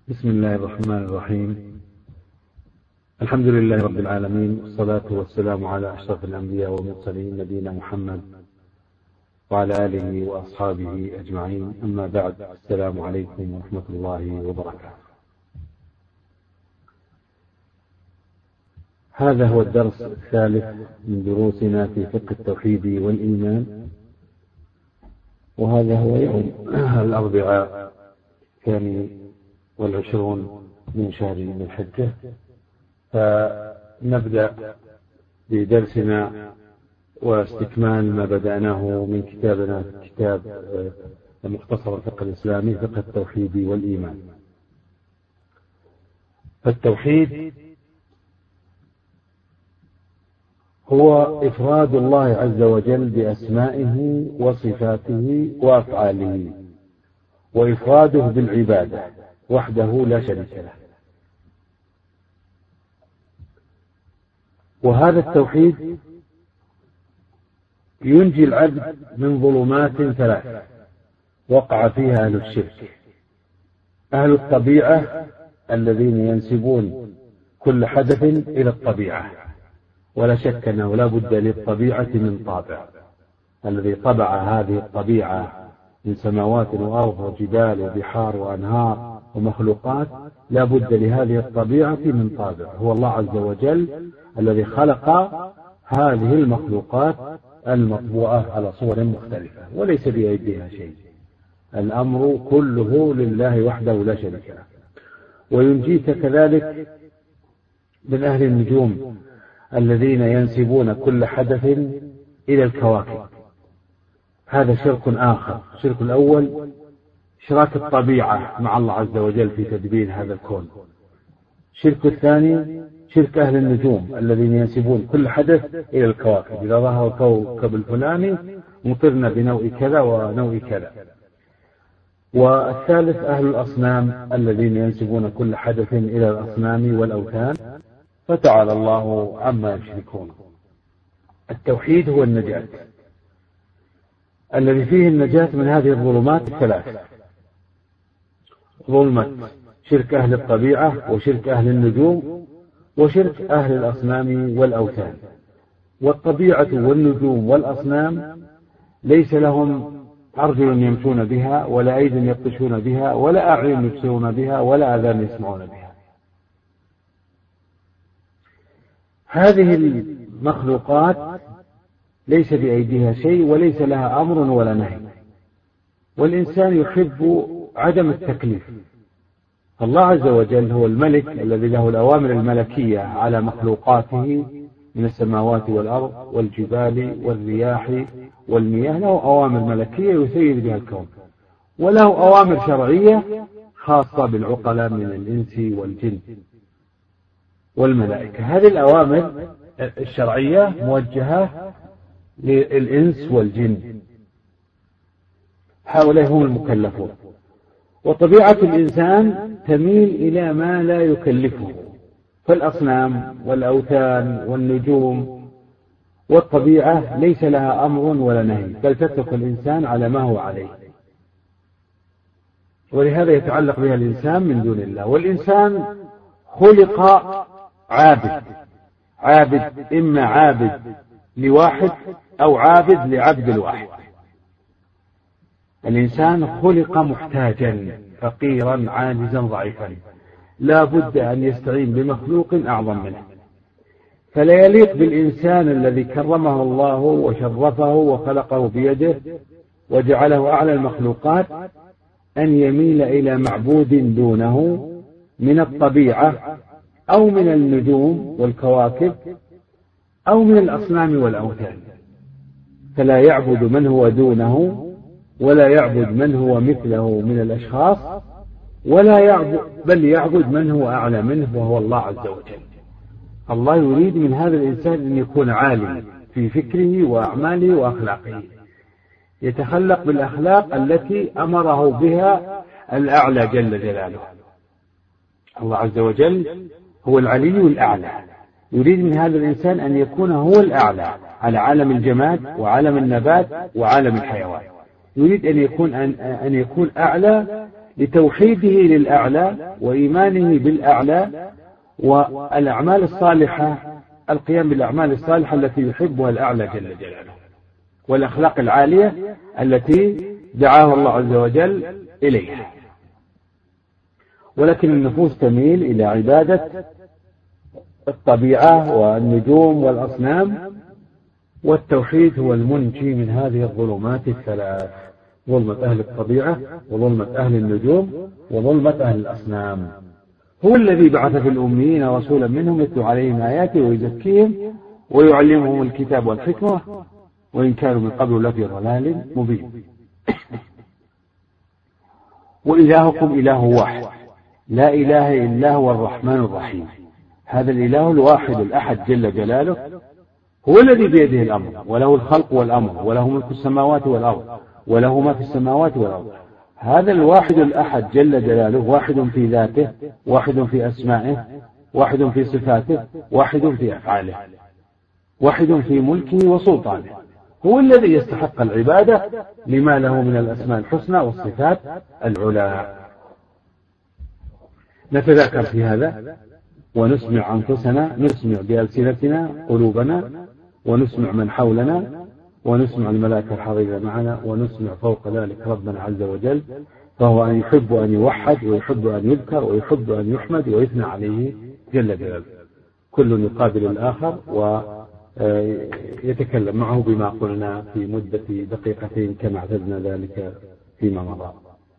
بسم الله الرحمن الرحيم. الحمد لله رب العالمين، والصلاة والسلام على أشرف الأنبياء والمرسلين نبينا محمد وعلى آله وأصحابه أجمعين، أما بعد، السلام عليكم ورحمة الله وبركاته. هذا هو الدرس الثالث من دروسنا في فقه التوحيد والإيمان، وهذا هو يوم الأربعاء 22 من شهر ذي الحجة. فنبدأ بدرسنا واستكمال ما بدأناه من كتابنا، كتاب مختصر الفقه الإسلامي، فقه التوحيد والإيمان. فالتوحيد هو إفراد الله عز وجل بأسمائه وصفاته وأفعاله، وإفراده بالعبادة وحده لا شريك له. وهذا التوحيد ينجي العبد من ظلمات ثلاث وقع فيها أهل الشرك: أهل الطبيعة الذين ينسبون كل حدث إلى الطبيعة، ولا شك أنه لا بد للطبيعة من طابع، الذي طبع هذه الطبيعة من سماوات وأرض وجبال وبحار وأنهار ومخلوقات، لا بد لهذه الطبيعة من طابع، هو الله عز وجل الذي خلق هذه المخلوقات المطبوعة على صور مختلفة وليس بأيديها شيء. الأمر كله لله وحده لا شريك له. وينجيك كذلك من أهل النجوم الذين ينسبون كل حدث إلى الكواكب. هذا شرك آخر. الشرك الأول إشراك الطبيعة مع الله عز وجل في تدبير هذا الكون. الشرك الثاني شرك أهل النجوم الذين ينسبون كل حدث إلى الكواكب، إذا ظهر الكوكب الفلاني مطرنا بنوع كذا ونوع كذا. والثالث أهل الأصنام الذين ينسبون كل حدث إلى الأصنام والأوثان، فتعالى الله عما يشركون. التوحيد هو النجاة الذي فيه النجاة من هذه الظلمات الثلاث: ظلمة شرك أهل الطبيعة، وشرك أهل النجوم، وشرك أهل الأصنام والأوثان. والطبيعة والنجوم والأصنام ليس لهم أرجل يمشون بها، ولا أيد يبطشون بها، ولا أعين يبصرون بها، ولا آذان يسمعون بها. هذه المخلوقات ليس بأيديها شيء، وليس لها أمر ولا نهي، والإنسان يحب عدم التكليف. الله عز وجل هو الملك الذي له الأوامر الملكية على مخلوقاته من السماوات والأرض والجبال والرياح والمياه، له أوامر ملكية يسير بها الكون، وله أوامر شرعية خاصة بالعقلاء من الإنس والجن والملائكة. هذه الأوامر الشرعية موجهة للإنس والجن، هؤلاء هم المكلفون. وطبيعة الإنسان تميل إلى ما لا يكلفه، فالأصنام والأوثان والنجوم والطبيعة ليس لها أمر ولا نهي، بل تترك الإنسان على ما هو عليه، ولهذا يتعلق بها الإنسان من دون الله. والإنسان خلق عابد، إما عابد لواحد أو عابد لعبد الواحد. الإنسان خلق محتاجا فقيرا عاجزا ضعيفا، لا بد أن يستعين بمخلوق أعظم منه. فلا يليق بالإنسان الذي كرمه الله وشرفه وخلقه بيده وجعله أعلى المخلوقات أن يميل إلى معبود دونه من الطبيعة أو من النجوم والكواكب أو من الأصنام والأوثان. فلا يعبد من هو دونه، ولا يعبد من هو مثله من الأشخاص، بل يعبد من هو أعلى منه وهو الله عز وجل. الله يريد من هذا الإنسان أن يكون عالم في فكره وأعماله وأخلاقه، يتخلق بالأخلاق التي أمره بها الأعلى جل جلاله. الله عز وجل هو العلي الأعلى، يريد من هذا الإنسان أن يكون هو الأعلى على عالم الجماد وعالم النبات وعالم الحيوان. يريد أن يكون أعلى لتوحيده للأعلى وإيمانه بالأعلى، والأعمال الصالحة القيام بالأعمال الصالحة التي يحبها الأعلى جل جلاله، والأخلاق العالية التي دعاه الله عز وجل إليها. ولكن النفوس تميل إلى عبادة الطبيعة والنجوم والأصنام، والتوحيد هو المنجي من هذه الظلمات الثلاث: ظلمة أهل الطبيعة، وظلمة أهل النجوم، وظلمة أهل الأصنام. هو الذي بعث في الأميين رسولا منهم يتلو عليهم آياته ويزكيهم ويعلمهم الكتاب والحكمة وإن كانوا من قبل لفي ضلال مبين. وإلهكم إله واحد لا إله إلا هو الرحمن الرحيم. هذا الإله الواحد الأحد جل جلاله هو الذي بيده الأمر، وله الخلق والأمر، وله ملك السماوات والأرض، وله ما في السماوات والأرض. هذا الواحد الأحد جل جلاله واحد في ذاته، واحد في أسمائه، واحد في صفاته، واحد في أفعاله، واحد في ملكه وسلطانه. هو الذي يستحق العبادة لما له من الأسماء الحسنى والصفات العلى. نتذاكر في هذا ونسمع أنفسنا، نسمع بألسنتنا قلوبنا، ونسمع من حولنا، ونسمع الملائكة الحاضرين معنا، ونسمع فوق ذلك ربنا عز وجل، فهو أن يحب أن يوحد، ويحب أن يذكر، ويحب أن يحمد ويثنى عليه جل جلاله. كل يقابل الآخر ويتكلم معه بما قلنا في مدة دقيقتين كما اعتدنا ذلك فيما مضى.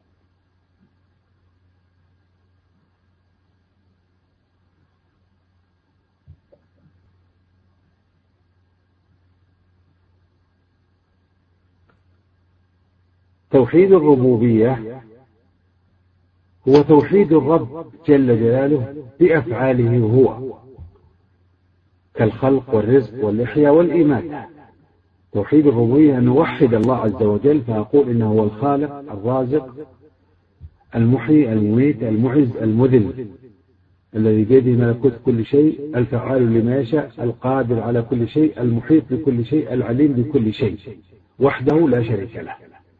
توحيد الربوبية هو توحيد الرب جل جلاله بأفعاله هو، كالخلق والرزق والإحياء والإماتة. توحيد الربوبية أن نوحد الله عز وجل، فأقول إنه هو الخالق الرازق المحيي المميت المعز المذل، الذي بيده ملكوت كل شيء، الفعال لما يشاء، القادر على كل شيء، المحيط بكل شيء، العليم بكل شيء، وحده لا شريك له.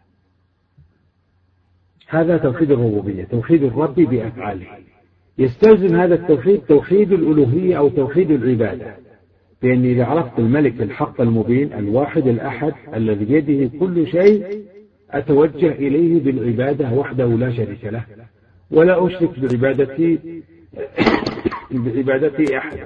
هذا توحيد الربوبية، توحيد الرب بأفعاله. يستلزم هذا التوحيد توحيد الألوهية أو توحيد العبادة، لأني إذا عرفت الملك الحق المبين الواحد الأحد الذي بيده كل شيء أتوجه إليه بالعبادة وحده لا شريك له، ولا أشرك بعبادتي أحدا.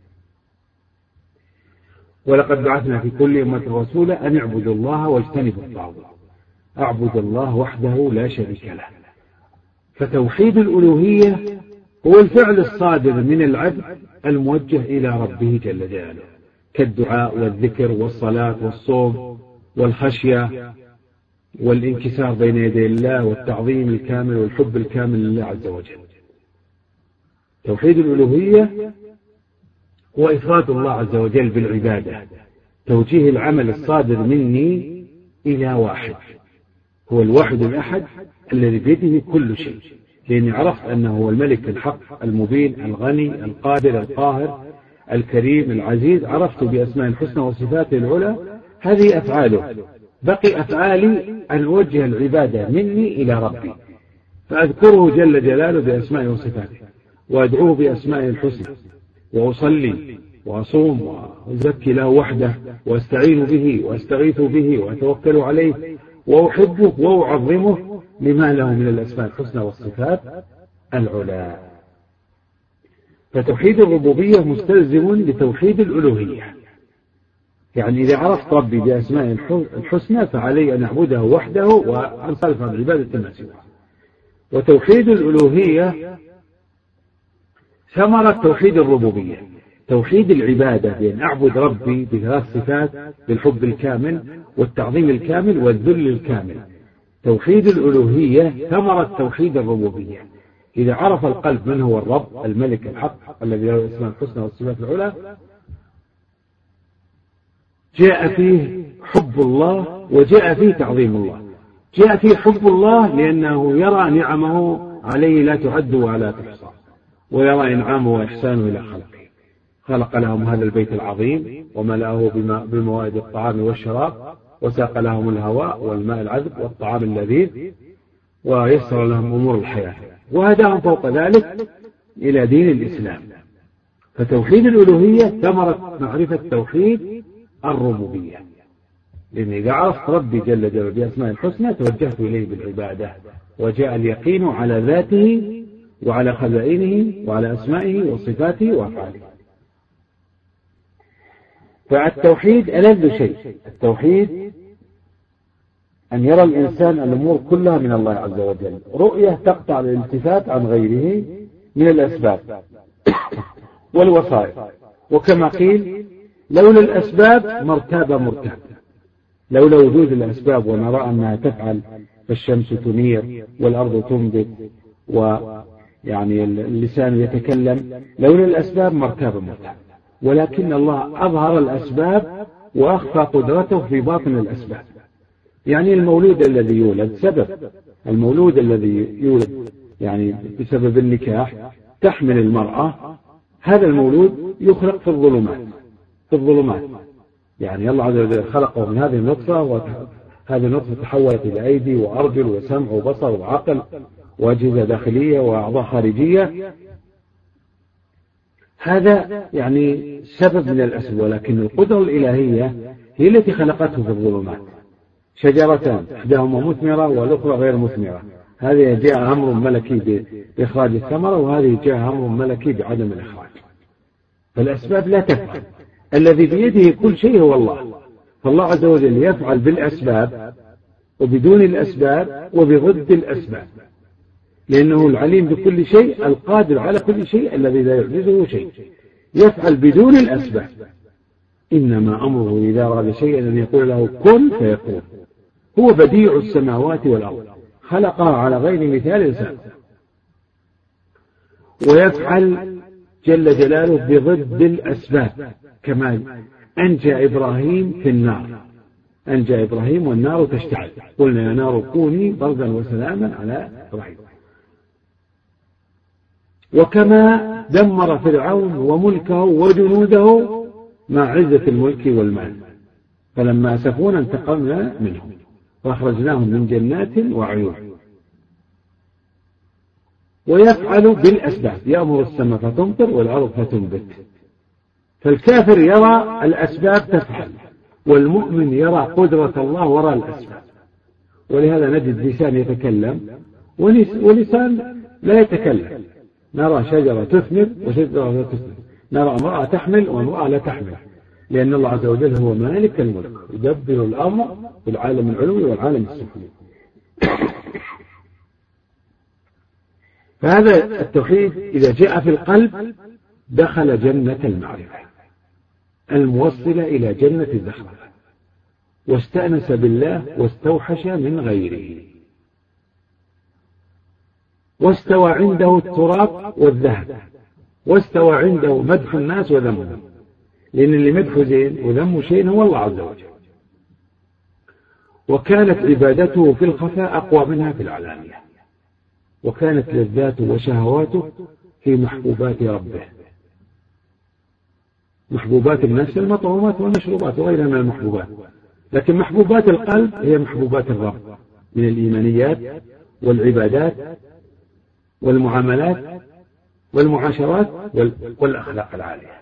ولقد بعثنا في كل أمة رسولا أن اعبدوا الله واجتنبوا الطاغوت. أعبد الله وحده لا شريك له. فتوحيد الألوهية هو الفعل الصادر من العبد الموجه إلى ربه جل جلاله، كالدعاء والذكر والصلاة والصوم والخشية والانكسار بين يدي الله والتعظيم الكامل والحب الكامل لله عز وجل. توحيد الألوهية هو إفراد الله عز وجل بالعبادة، توجيه العمل الصادر مني إلى واحد، هو الواحد الأحد الذي بيده كل شيء، لأني عرفت أنه هو الملك الحق المبين الغني القادر القاهر الكريم العزيز. عرفت بأسماء الحسنى وصفاته العلى. هذه أفعاله. بقي أفعالي أن أوجه العبادة مني إلى ربي، فأذكره جل جلاله بأسمائه وصفاته، وأدعوه بأسمائه الحسنى، وأصلي وأصوم وأزكي له وحده، وأستعين به وأستغيث به وأتوكل عليه، وأحبه وأعظمه لما له من الأسماء الحسنى والصفات العلى. فتوحيد الربوبية مستلزم لتوحيد الألوهية، يعني إذا عرفت ربي بأسماء الحسنى فعلي أن أعبده وحده وأنصرف عن عبادة ما سواه. وتوحيد الألوهية ثمرة توحيد الربوبية، توحيد العبادة بأن أعبد ربي بثلاث صفات، بالحب الكامل والتعظيم الكامل والذل الكامل. توحيد الألوهية ثمرة توحيد الربوبية. إذا عرف القلب من هو الرب الملك الحق الذي له الأسماء الحسنى والصفات العلى، جاء فيه حب الله وجاء فيه تعظيم الله. جاء فيه حب الله لأنه يرى نعمه عليه لا تعد ولا تحصى، ويرى إنعامه وإحسانه إلى خلقه. خلق لهم هذا البيت العظيم وملأه بموائد الطعام والشراب، وساق لهم الهواء والماء العذب والطعام اللذيذ، ويسر لهم أمور الحياة، وهداهم فوق ذلك إلى دين الإسلام. فتوحيد الألوهية ثمرة معرفة توحيد الربوبية، لأني إذا عرفت ربي جل جلاله بأسماء الحسنى توجهت إليه بالعبادة، وجاء اليقين على ذاته وعلى خزائنه وعلى أسمائه وصفاته وأفعاله. فالتوحيد ألذ شيء. التوحيد أن يرى الإنسان الأمور كلها من الله عز وجل، رؤية تقطع الالتفات عن غيره من الأسباب والوسائل. وكما قيل لولا الأسباب مرتاب مرتاب، لولا وجود الأسباب ونرى أنها تفعل، فالشمس تنير والأرض تنبت ويعني اللسان يتكلم، لولا الأسباب مرتاب مرتاب. ولكن الله أظهر الأسباب وأخفى قدرته في باطن الأسباب. يعني المولود الذي يولد سبب، المولود الذي يولد يعني بسبب النكاح تحمل المرأة، هذا المولود يخلق في الظلمات. يعني الله عز وجل خلقه من هذه النطفة، وهذه النطفة تحولت إلى أيدي وأرجل وسمع وبصر وعقل وأجهزة داخلية وأعضاء خارجية. هذا يعني سبب من الأسباب، ولكن القدرة الإلهية هي التي خلقته في الظلمات. شجرتان إحداهما مثمرة والأخرى غير مثمرة، هذه جاء أمر ملكي بإخراج الثمرة، وهذه جاء أمر ملكي بعدم الإخراج. فالأسباب لا تفعل، الذي بيده كل شيء هو الله. فالله عز وجل يفعل بالأسباب وبدون الأسباب وبضد الأسباب، لأنه العليم بكل شيء، القادر على كل شيء، الذي لا يعجزه شيء. يفعل بدون الأسباب. إنما أمره إذا أراد شيئا أن يقول له كن فيكون. هو بديع السماوات والأرض، خلقها على غير مثال سابق. ويفعل جل جلاله بضد الأسباب، كما أنجى إبراهيم في النار، أنجى إبراهيم والنار تشتعل، قلنا يا نار كوني بردا وسلاما على إبراهيم. وكما دمر فرعون وملكه وجنوده مع عزة الملك والمال، فلما أسفونا انتقمنا منهم وأخرجناهم من جنات وعيون. ويفعل بالأسباب، يأمر السماء فتمطر والأرض فتنبت. فالكافر يرى الأسباب تفعل، والمؤمن يرى قدرة الله وراء الأسباب. ولهذا نجد لسان يتكلم ولسان لا يتكلم. نرى شجرة تثمر وشجرة لا تثمر، نرى امرأة تحمل وامرأة لا تحمل، لأن الله عز وجل هو مالك الملك، يدبر الأمر في العالم العلوي والعالم السفلي. فهذا التوحيد إذا جاء في القلب دخل جنة المعرفة الموصلة إلى جنة الزخرفة، واستأنس بالله واستوحش من غيره، واستوى عنده التراب والذهب، واستوى عنده مدح الناس وذمهم، لأن اللي مدحه زين وذمه شيء هو الله عز وجل. وكانت عبادته في الخفاء أقوى منها في العلانية، وكانت لذاته وشهواته في محبوبات ربه، محبوبات النفس المطعومات والمشروبات وغيرها من المحبوبات، لكن محبوبات القلب هي محبوبات الرب من الإيمانيات والعبادات والمعاملات والمعاشرات والأخلاق العالية.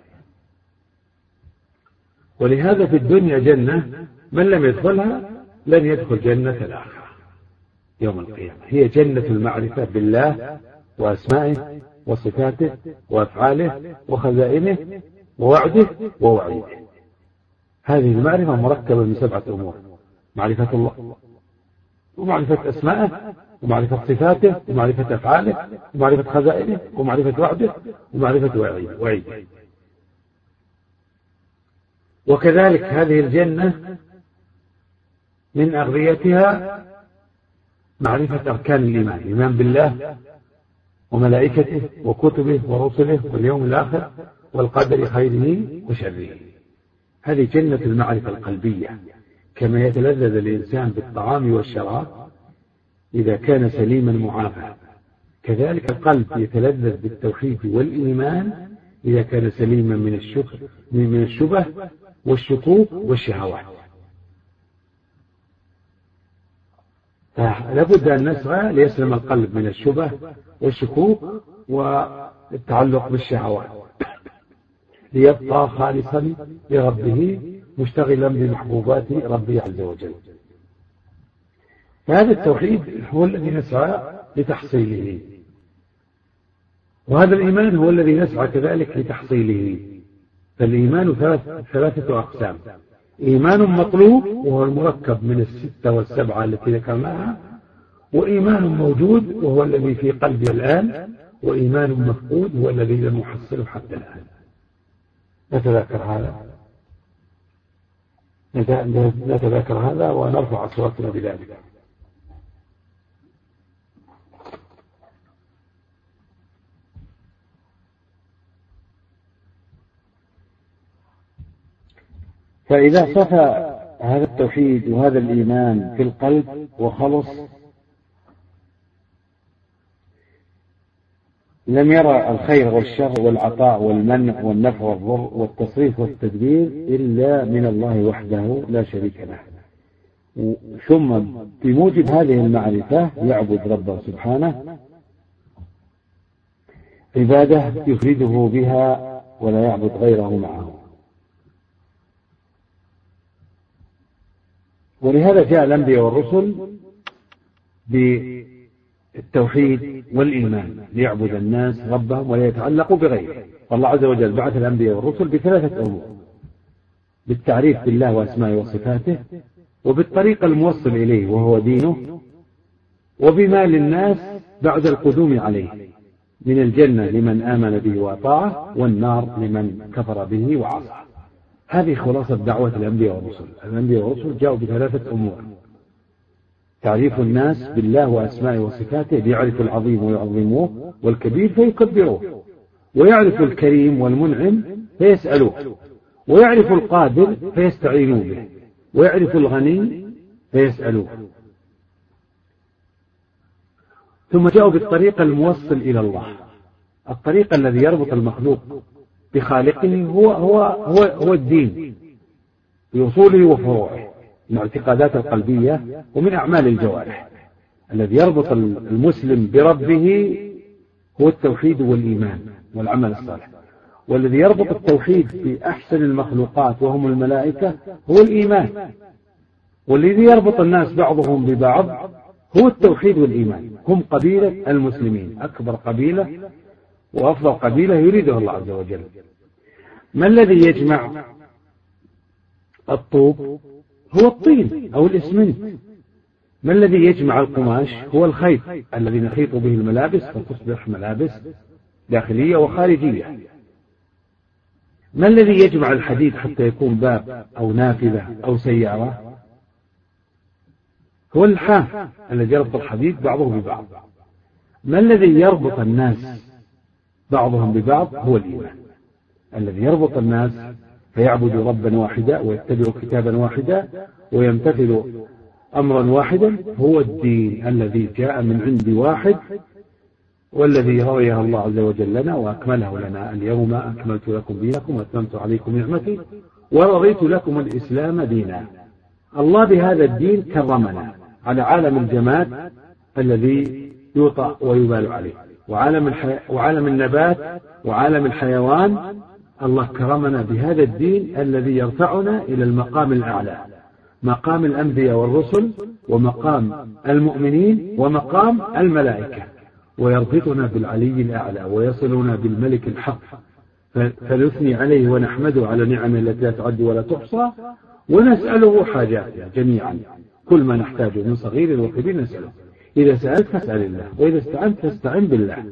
ولهذا في الدنيا جنة من لم يدخلها لن يدخل جنة الآخرة يوم القيامة. هي جنة المعرفة بالله وأسمائه وصفاته وأفعاله وخزائنه ووعده ووعيده. هذه المعرفة مركبة من 7 أمور: معرفة الله، ومعرفة أسمائه، ومعرفة صفاته، ومعرفة أفعاله، ومعرفة خزائنه، ومعرفة وعده، ومعرفة وعيده. وكذلك هذه الجنة من أغذيتها معرفة أركان الإيمان: الإيمان بالله وملائكته وكتبه ورسله واليوم الآخر والقدر خيره وشره. هذه جنة المعرفة القلبية. كما يتلذذ الإنسان بالطعام والشراب إذا كان سليما معافى، كذلك القلب يتلذذ بالتوحيد والإيمان إذا كان سليما من الشبه والشكوك والشهوات. لابد أن نسعى ليسلم القلب من الشبه والشكوك والتعلق بالشهوات، ليبقى خالصا لربه مشتغلا بمحبوبات ربه عز وجل. فهذا التوحيد هو الذي نسعى لتحصيله، وهذا الإيمان هو الذي نسعى كذلك لتحصيله. فالإيمان ثلاثة أقسام: إيمان مطلوب وهو المركب من 6 و7 التي ذكرناها، وإيمان موجود وهو الذي في قلبي الآن، وإيمان مفقود هو الذي لم يحصله حتى الآن. نتذكر هذا ونرفع أصواتنا بذلك. فإذا صفى هذا التوحيد وهذا الإيمان في القلب وخلص، لم يرى الخير والشر والعطاء والمنع والنفع والضر والتصريف والتدبير إلا من الله وحده لا شريك له. ثم بموجب هذه المعرفة يعبد ربه سبحانه عبادة يفرده بها ولا يعبد غيره معه. ولهذا جاء الأنبياء والرسل بالتوحيد والإيمان ليعبد الناس ربهم ولا يتعلقوا بغيره. فالله عز وجل بعث الأنبياء والرسل بثلاثة أمور: بالتعريف بالله وأسمائه وصفاته، وبالطريق الموصل إليه وهو دينه، وبما للناس بعد القدوم عليه من الجنة لمن آمن به وأطاعه، والنار لمن كفر به وعصى. هذه خلاصة دعوة الأنبياء والرسل. الأنبياء والرسل جاءوا بثلاثة أمور: تعريف الناس بالله وأسمائه وصفاته، ليعرف العظيم ويعظموه والكبير فيكبروه، ويعرف الكريم والمنعم فيسألوه، ويعرف القادر فيستعينوا به، ويعرف الغني فيسألوه. ثم جاءوا بالطريق الموصل إلى الله، الطريق الذي يربط المخلوق بخالقه هو الدين بأصوله وفروعه، من الاعتقادات القلبية ومن أعمال الجوارح. الذي يربط المسلم بربه هو التوحيد والإيمان والعمل الصالح، والذي يربط التوحيد بأحسن المخلوقات وهم الملائكة هو الإيمان، والذي يربط الناس بعضهم ببعض هو التوحيد والإيمان. هم قبيلة المسلمين، أكبر قبيلة وأفضل قبيلة يريدها الله عز وجل. ما الذي يجمع الطوب؟ هو الطين أو الإسمنت. ما الذي يجمع القماش؟ هو الخيط الذي نخيط به الملابس فتصبح ملابس داخلية وخارجية. ما الذي يجمع الحديد حتى يكون باب أو نافذة أو سيارة؟ هو اللحام الذي يربط الحديد بعضه ببعض. ما الذي يربط الناس بعضهم ببعض؟ هو الإيمان الذي يربط الناس فيعبدوا ربا واحدا ويتبعوا كتابا واحدا ويمتثلوا أمرا واحدا. هو الدين الذي جاء من عند واحد، والذي رويه الله عز وجل لنا وأكمله لنا: اليوم أكملت لكم دينكم وأتممت عليكم نعمتي ورضيت لكم الإسلام دينا. الله بهذا الدين كرمنا على عالم الجماد الذي يوطأ ويبال عليه، وعالم النبات وعالم الحيوان. الله كرمنا بهذا الدين الذي يرفعنا إلى المقام الأعلى، مقام الأنبياء والرسل ومقام المؤمنين ومقام الملائكة، ويربطنا بالعلي الأعلى ويصلنا بالملك الحق، فنثني عليه ونحمده على نعمه التي لا تعد ولا تحصى، ونسأله حاجاتنا جميعا، كل ما نحتاجه من صغير وكبير نسأله. إذا سألت فاسأل الله، وإذا استعنت فاستعن بالله.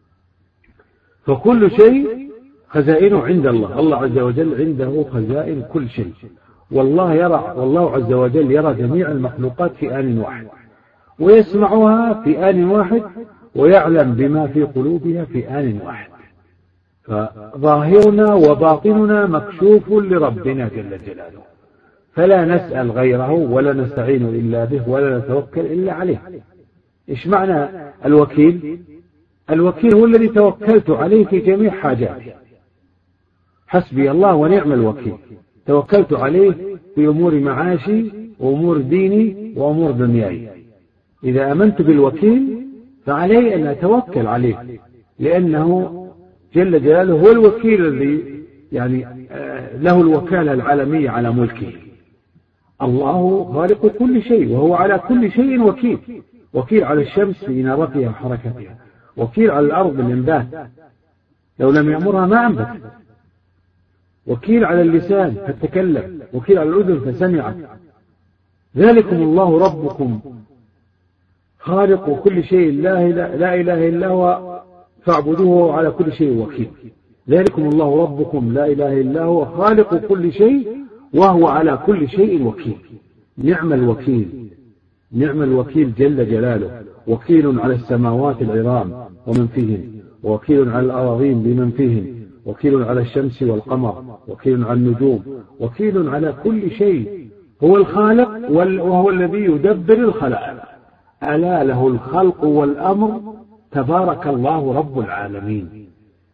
فكل شيء خزائنه عند الله، الله عز وجل عنده خزائن كل شيء. والله عز وجل يرى جميع المخلوقات في آن واحد، ويسمعها في آن واحد، ويعلم بما في قلوبها في آن واحد. فظاهرنا وباطننا مكشوف لربنا جل جلاله، فلا نسأل غيره ولا نستعين إلا به ولا نتوكل إلا عليه. إيش معنى الوكيل؟ الوكيل هو الذي توكلت عليه في جميع حاجاتي، حسبي الله ونعم الوكيل. توكلت عليه في أمور معاشي وأمور ديني وأمور دنياي. إذا آمنت بالوكيل فعلي أن أتوكل عليه، لأنه جل جلاله هو الوكيل الذي يعني له الوكالة العالمية على ملكه. الله خالق كل شيء وهو على كل شيء وكيل. وكيل على الشمس في إنارتها وحركتها، وكيل على الأرض بالإنبات، لو لم يأمرها ما أنبت، وكيل على اللسان فتكلم، وكيل على الأذن فسمعت. ذلكم الله ربكم خالق كل شيء لا إله إلا هو فاعبدوه على كل شيء وكيل. ذلكم الله ربكم لا إله إلا هو خالق كل شيء وهو على كل شيء وكيل. نعم الوكيل، نعم الوكيل جل جلاله، وكيل على السماوات العظام ومن فيهن، وكيل على الأراضين بمن فيهن، وكيل على الشمس والقمر، وكيل على النجوم، وكيل على كل شيء. هو الخالق وهو الذي يدبر الخلائق. ألا له الخلق والأمر، تبارك الله رب العالمين.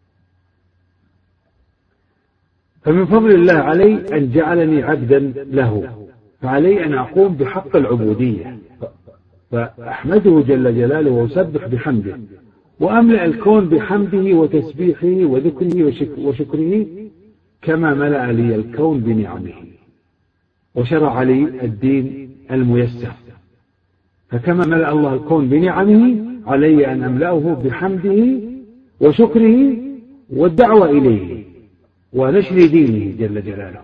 فمن فضل الله علي أن جعلني عبدا له، فعلي أن أقوم بحق العبودية، فأحمده جل جلاله وأسبح بحمده، وأملأ الكون بحمده وتسبيحه وذكره وشكره، كما ملأ لي الكون بنعمه وشرع لي الدين الميسر. فكما ملأ الله الكون بنعمه علي أن أملأه بحمده وشكره والدعوة إليه ونشر دينه جل جلاله.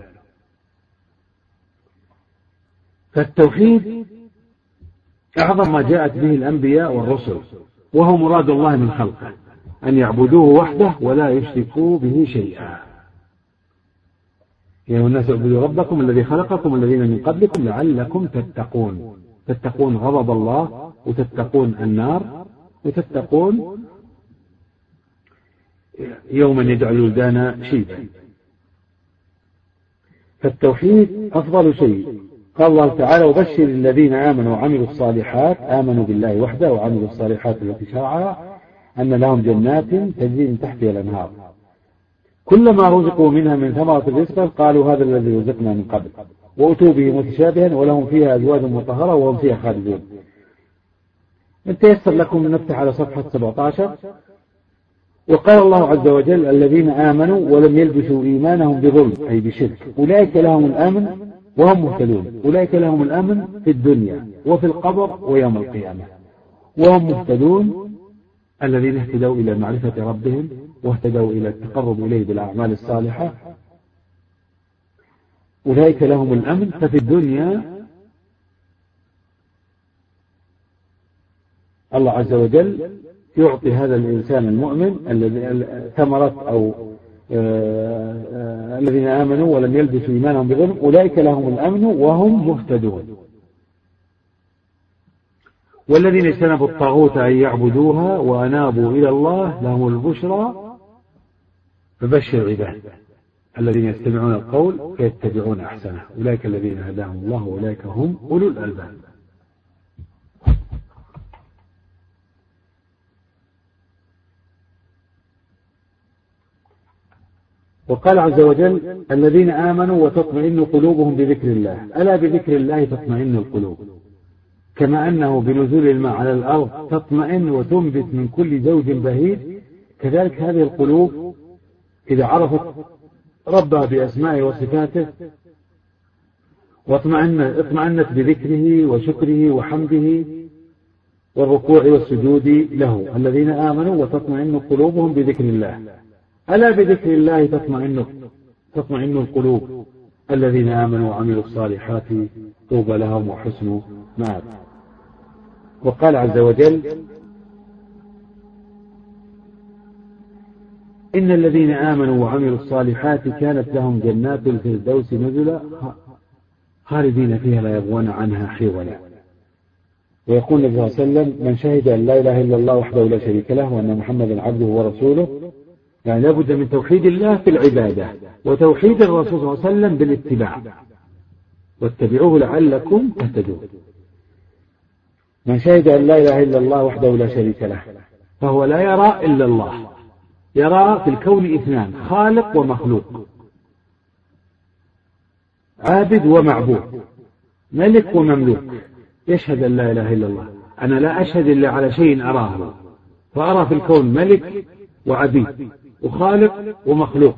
فالتوحيد أعظم ما جاءت به الأنبياء والرسل، وهو مراد الله من خلقه، أن يعبدوه وحده ولا يشركوا به شيئا. يا أيها الناس اعبدوا ربكم الذي خلقكم الذين من قبلكم لعلكم تتقون. تتقون غضب الله، وتتقون النار، وتتقون يوما يجعل الولدان شيبا. فالتوحيد أفضل شيء. قال الله تعالى: وبشر الذين آمنوا وعملوا الصالحات، آمنوا بالله وحده وعملوا الصالحات التي شرعها، أن لهم جنات تجري من تحتها الأنهار كلما رزقوا منها من ثمرة الرزق قالوا هذا الذي رزقنا من قبل، وأتوا به متشابها ولهم فيها أزواج مطهرة وهم فيها خالدون. إن تيسر لكم نفتح على صفحة 17. وقال الله عز وجل: الذين آمنوا ولم يلبسوا إيمانهم بظلم أي بشرك أولئك لهم الأمن وهم مهتدون. أولئك لهم الأمن في الدنيا وفي القبر ويوم القيامة وهم مهتدون، الذين اهتدوا إلى معرفة ربهم واهتدوا إلى التقرب إليه بالأعمال الصالحة. أولئك لهم الأمن. ففي الدنيا الله عز وجل يعطي هذا الإنسان المؤمن الذي ثمرة أو الذين آمنوا ولم يلبسوا إيمانهم بظلم أولئك لهم الأمن وهم مهتدون. والذين اجتنبوا الطاغوت أن يعبدوها وأنابوا إلى الله لهم البشرى فبشر عباد الذين يستمعون القول فيتبعون أحسنه أولئك الذين هداهم الله وأولئك هم أولو الألباب. وقال عز وجل: الذين آمنوا وتطمئن قلوبهم بذكر الله. ألا بذكر الله تطمئن القلوب، كما أنه بنزول الماء على الأرض تطمئن وتنبت من كل زوج بهيج، كذلك هذه القلوب إذا عرفت ربها بأسمائه وصفاته واطمأنت بذكره وشكره وحمده والركوع والسجود له. الذين آمنوا وتطمئن قلوبهم بذكر الله. ألا بذكر الله تطمئن القلوب. الذين آمنوا وعملوا الصالحات طوبى لهم وحسن مآب. وقال عز وجل: إن الذين آمنوا وعملوا الصالحات كانت لهم جنات الفردوس نزلا خالدين فيها لا يبغون عنها حولا. ويقول النبي صلى الله عليه وسلم: من شهد أن لا إله إلا الله وحده لا شريك له وأن محمدا عبده ورسوله، يعني لابد من توحيد الله في العبادة وتوحيد الرسول صلى الله عليه وسلم بالاتباع، واتبعوه لعلكم تهتدون. من شهد أن لا إله إلا الله وحده لا شريك له فهو لا يرى إلا الله، يرى في الكون اثنان: خالق ومخلوق، عابد ومعبود، ملك ومملوك. يشهد أن لا إله إلا الله. أنا لا أشهد إلا على شيء أراه، فأرى في الكون ملك وعبيد وخالق ومخلوق،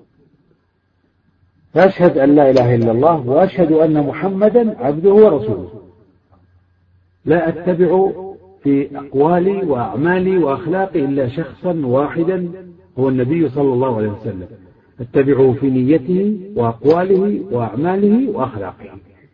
فأشهد أن لا إله إلا الله وأشهد أن محمدا عبده ورسوله. لا أتبع في أقوالي وأعمالي وأخلاقي إلا شخصا واحدا هو النبي صلى الله عليه وسلم، أتبعه في نيته وأقواله وأعماله وأخلاقه.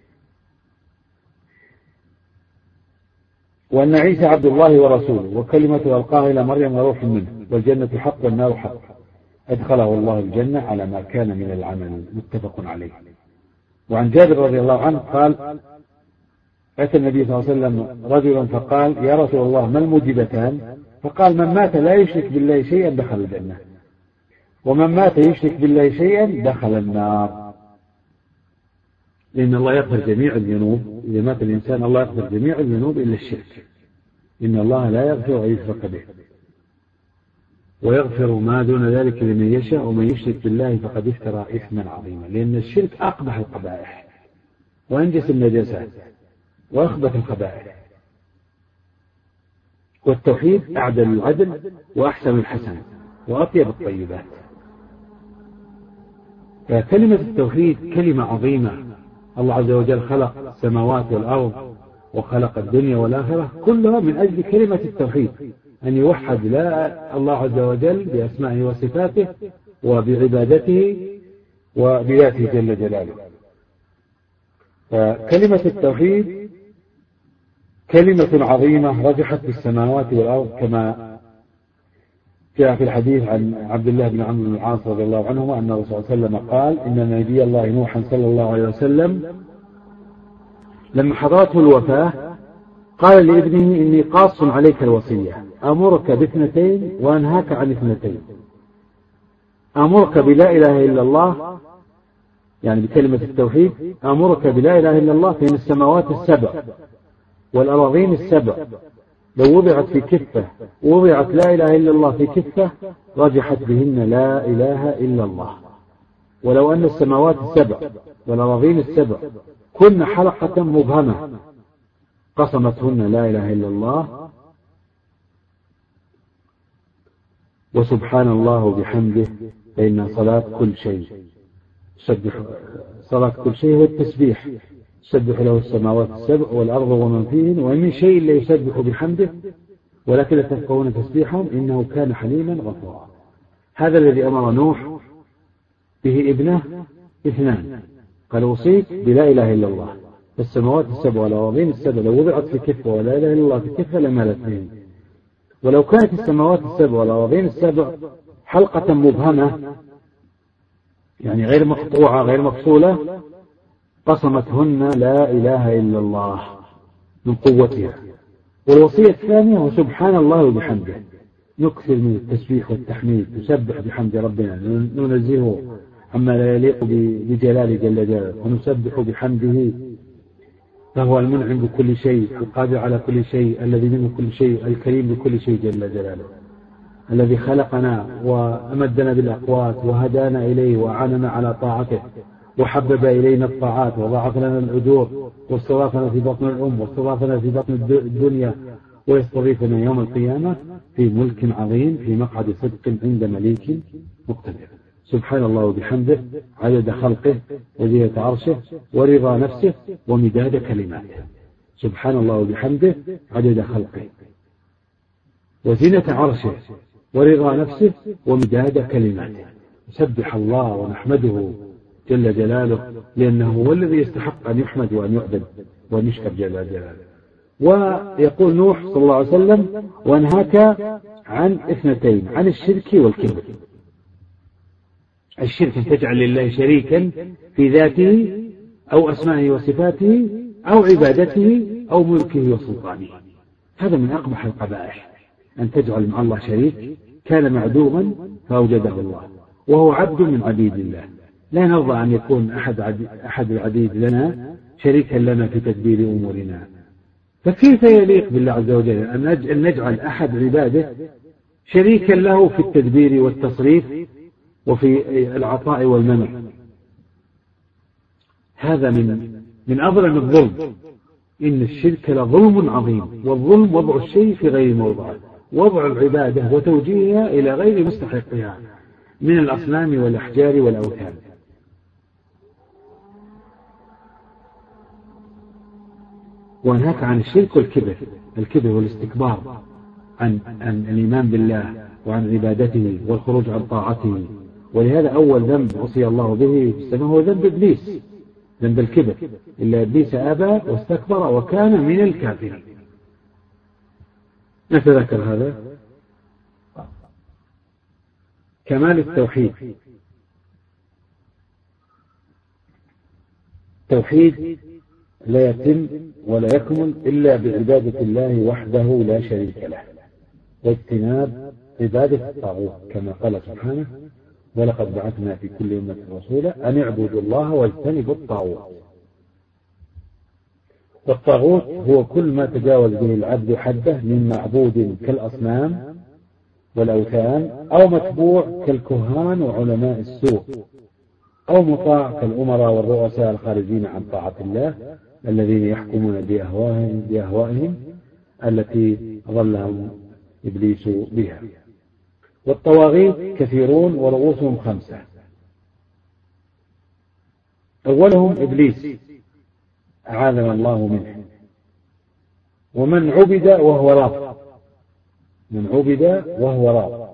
وأن عيسى عبد الله ورسوله وكلمة ألقاها إلى مريم وروح منه، والجنة حق والنار حق، أدخله الله الجنة على ما كان من العمل، متفق عليه. وعن جابر رضي الله عنه قال: أتى النبي صلى الله عليه وسلم رجلا فقال: يا رسول الله ما الموجبتان؟ فقال: من مات لا يشرك بالله شيئا دخل الجنة، ومن مات يشرك بالله شيئا دخل النار. لأن الله يغفر جميع الذنوب، إذا مات الإنسان الله يغفر جميع الذنوب إلا الشرك، إن الله لا يغفر أن يشرك به ويغفر ما دون ذلك لمن يشاء، ومن يشرك بالله فقد افترى إثما عظيما. لأن الشرك أقبح القبائح وأنجس النجاسات وأخبث الخبائث، والتوحيد أعدل العدل وأحسن الحسن وأطيب الطيبات. فكلمة التوحيد كلمة عظيمة. الله عز وجل خلق السماوات والأرض وخلق الدنيا والآخرة كلها من أجل كلمة التوحيد، أن يوحد لا الله عز وجل بأسمائه وصفاته وبعبادته وبذاته جل جلاله. فكلمة التوحيد كلمة عظيمة رجحت في السماوات والأرض، كما جاء في الحديث عن عبد الله بن عمرو بن العاص رضي الله عنهما أن الرسول صلى الله عليه وسلم قال: إن نبي الله نوحا صلى الله عليه وسلم لما حضرته الوفاة قال لابنه: إني قاص عليك الوصية، أمرك باثنتين وأنهاك عن اثنتين، أمرك بلا إله إلا الله، يعني بكلمة التوحيد، أمرك بلا إله إلا الله، فإن السماوات السبع والأراضين السبع لو وضعت في كفة ووضعت لا إله إلا الله في كفة رجحت بهن لا إله إلا الله، ولو أن السماوات السبع والأراضين السبع كن حلقة مبهمة قسمتهن لا إله إلا الله وسبحان الله وبحمده، فإن صلاة كل شيء صلاة كل شيء هو التسبيح، تسبح له السماوات السبع والأرض ومن فيهن، ومن شيء لا يسبح بحمده ولكن لا تفقهون تسبيحهم إنه كان حليما غفورا. هذا الذي أمر نوح به ابنه اثنان، قال: أوصيك بلا إله إلا الله، فالسماوات السبع والأراضين السبع لو وضعت في كفة ولا إله إلا الله في كفة لمالت بهن، ولو كانت السماوات السبع والأراضين السبع حلقة مبهمة يعني غير مقطوعة غير مفصولة قسمتهن لا إله إلا الله من قوتها. والوصية الثانية وسبحان الله وبحمده، نكثر من التسبيح والتحميد، نسبح بحمد ربنا، ننزهه عما لا يليق بجلاله جل جلاله، ونسبح بحمده، فهو المنعم بكل شيء، القادر على كل شيء، الذي منه كل شيء، الكريم بكل شيء جل جلاله، الذي خلقنا وأمدنا بالأقوات وهدانا إليه وأعاننا على طاعته وحبب إلينا الطاعات وضاعف لنا الأجور واستضافنا في بطن الأم واستضافنا في بطن الدنيا ويستضيفنا يوم القيامة في ملك عظيم في مقعد صدق عند مليك مقتدر. سبحان الله وبحمده عدد خلقه وزينة عرشه ورضا نفسه ومداد كلماته. سبحان الله وبحمده عدد خلقه وزينة عرشه ورضا نفسه ومداد كلماته. سبح الله ونحمده جل جلاله، لأنه هو الذي يستحق أن يحمد وأن يعبد وأن يشكر جل جلاله. ويقول نوح صلى الله عليه وسلم: وانهاك عن اثنتين، عن الشرك والكبر. الشرك أن تجعل لله شريكا في ذاته أو أسمائه وصفاته أو عبادته أو ملكه وسلطانه، هذا من أقبح القبائح، أن تجعل مع الله شريك كان معدوما فأوجده الله وهو عبد من عبيد الله. لا نرضى أن يكون أحد العبيد لنا شريكا لنا في تدبير أمورنا، فكيف يليق بالله عز وجل أن نجعل أحد عباده شريكا له في التدبير والتصريف وفي العطاء والمنع؟ هذا من أظلم الظلم إن الشرك لظلم عظيم، والظلم وضع الشيء في غير موضعه، وضع العبادة وتوجيهها إلى غير مستحقها من الأصنام والأحجار والأوثان. ونهاك عن الشرك والكبر، الكبر والاستكبار عن الإيمان بالله وعن عبادته والخروج عن طاعته. ولهذا أول ذنب عصي الله به في السماء هو ذنب إبليس، ذنب الكبر، إلا إبليس أبى واستكبر وكان من الكافرين. نتذكر هذا. كمال التوحيد، التوحيد لا يتم ولا يكمل إلا بعبادة الله وحده لا شريك له، واجتناب عبادة الطاغوت، كما قال سبحانه: ولقد بعثنا في كل أمة رسولا أن اعبدوا الله واجتنبوا الطاغوت. والطاغوت هو كل ما تجاوز به العبد حده من معبود كالأصنام والأوثان، أو متبوع كالكهان وعلماء السوء، أو مطاع كالأمراء والرؤساء الخارجين عن طاعة الله الذين يحكمون بأهوائهم التي ضلهم إبليس بها. والطواغيت كثيرون ورؤوسهم 5. أولهم إبليس أعاذنا الله منه، ومن عبد وهو راض، من عبد وهو راض،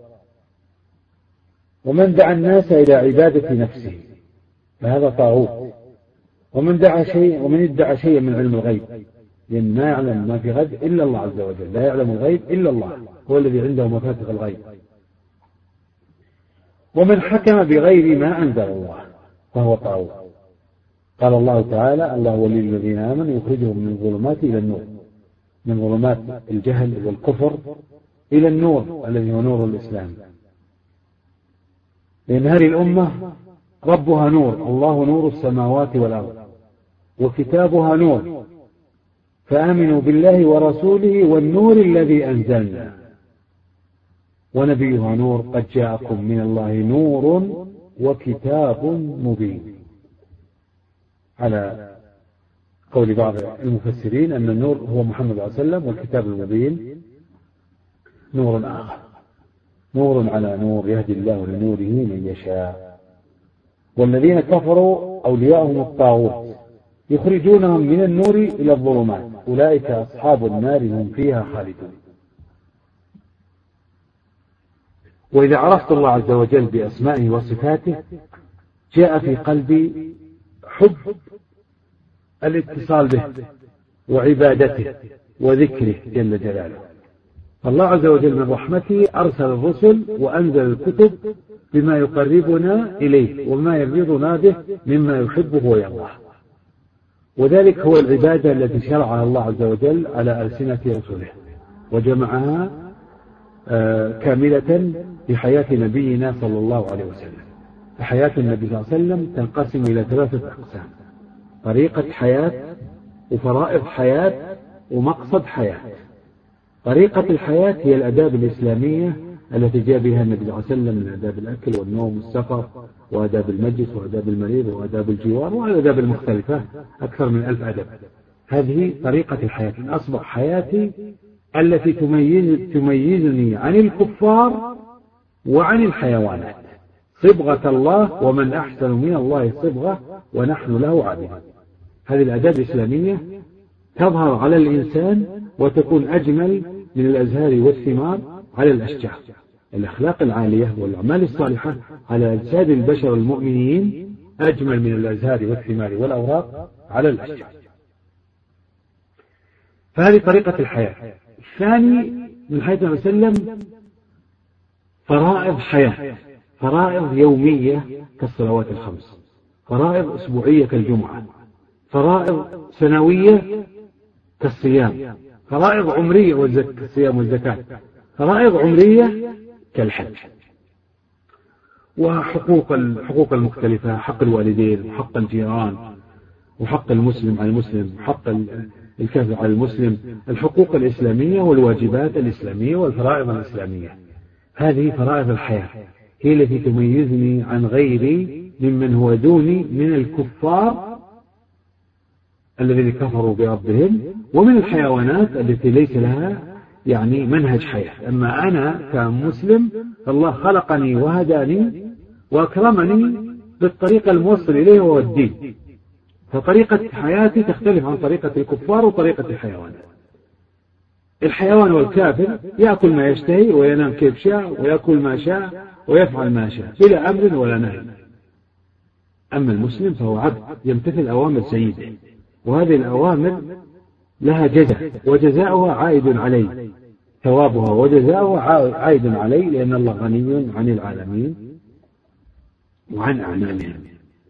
ومن دعا الناس إلى عبادة نفسه فهذا طاغوت، ومن ادعى شيئا من علم الغيب، لأن ما يعلم ما في غد إلا الله عز وجل، لا يعلم الغيب إلا الله، هو الذي عنده مفاتيح الغيب. ومن حكم بغير ما أنزل الله فهو طاغوت. قال الله تعالى: الله ولي الذين آمنوا يخرجهم من الظلمات إلى النور، من ظلمات الجهل والكفر إلى النور الذي هو نور الإسلام. لأن هذه الأمة ربها نور، الله نور السماوات والأرض، وكتابها نور، فآمنوا بالله ورسوله والنور الذي أنزلنا، ونبيها نور، قد جاءكم من الله نور وكتاب مبين. على قول بعض المفسرين أن النور هو محمد صلى الله عليه وسلم، والكتاب المبين نور آخر، نور على نور يهدي الله لنوره من يشاء. والذين كفروا أولياءهم الطاغوت يخرجونهم من النور إلى الظلمات، أولئك أصحاب النار هم فيها خالدون. وإذا عرفت الله عز وجل بأسمائه وصفاته جاء في قلبي حب الاتصال به وعبادته وذكره جل جلاله. الله عز وجل من رحمته أرسل الرسل وأنزل الكتب بما يقربنا إليه وما يرضينا به مما يحبه ويرضاه، وذلك هو العبادة التي شرعها الله عز وجل على ألسنة رسله وجمعها كاملة في حياة نبينا صلى الله عليه وسلم. فحياة النبي صلى الله عليه وسلم تنقسم إلى 3 أقسام: طريقة حياة، وفرائض حياة، ومقصد حياة. طريقة الحياة هي الآداب الإسلامية التي جاء بها النبي صلى الله عليه وسلم من آداب الأكل والنوم والسفر وآداب المجلس وآداب المريض وآداب الجوار والآداب المختلفة، أكثر من 1000 أدب. هذه طريقة الحياة، أصبح حياتي التي تميزني عن الكفار وعن الحيوانات، صبغة الله، ومن أحسن من الله صبغة ونحن له عابدون. هذه الآداب الإسلامية تظهر على الإنسان وتكون أجمل من الأزهار والثمار على الأشجار. الأخلاق العالية والأعمال الصالحة على أجساد البشر المؤمنين أجمل من الأزهار والثمار والأوراق على الأشجار. فهذه طريقة الحياة. الثاني من حيث وسلم فرائض حياة، فرائض يومية كالصلوات ال5، فرائض أسبوعية كالجمعة، فرائض سنوية كالصيام، فرائض عمرية كالصيام والزكاة، فرائض عمرية كالحج. وحقوق المختلفة: حق الوالدين، وحق الجيران، وحق المسلم على المسلم، وحق الكافر على المسلم، الحقوق الإسلامية والواجبات الإسلامية والفرائض الإسلامية. هذه فرائض الحياة هي التي تميزني عن غيري ممن هو دوني من الكفار الذين كفروا بربهم، ومن الحيوانات التي ليس لها يعني منهج حياة. أما أنا كمسلم فالله خلقني وهداني وأكرمني بالطريقة الموصل إليه وهو الدين، فطريقة حياتي تختلف عن طريقة الكفار وطريقة الحيوانات. الحيوان والكافر يأكل ما يشتهي وينام كيف شاء ويأكل ما شاء ويفعل ما شاء بلا أمر ولا نهي. أما المسلم فهو عبد يمتثل أوامر سيده، وهذه الأوامر لها جزاء وجزاؤها عائد عليه، ثوابها وجزاؤها عائد عليه، لأن الله غني عن العالمين وعن أعمالهم.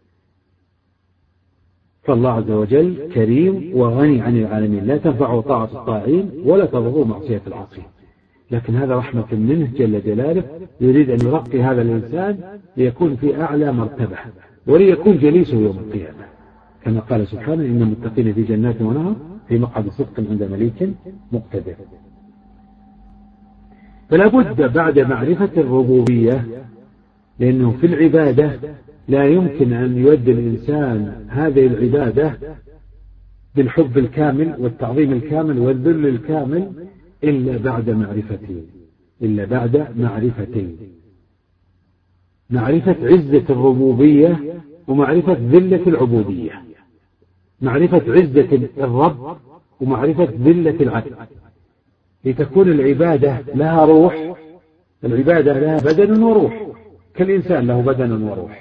فالله عز وجل كريم وغني عن العالمين، لا تنفعه طاعة الطاعين ولا تضره معصية العاصين، لكن هذا رحمة منه جل جلاله، يريد أن يرقي هذا الإنسان ليكون في أعلى مرتبة وليكون جليسه يوم القيامة، كما قال سبحانه: إن المتقين في جنات ونهر في مقعد صدق عند مليك مقتدر. فلا بد بعد معرفة الربوبية، لأنه في العبادة لا يمكن أن يؤدي الإنسان هذه العبادة بالحب الكامل والتعظيم الكامل والذل الكامل إلا بعد معرفتين، معرفة عزة الربوبية ومعرفة ذلة العبودية، معرفة عزة الرب ومعرفة ذلة العبد، لتكون العبادة لها روح. العبادة لها بدن وروح، كالإنسان له بدن وروح،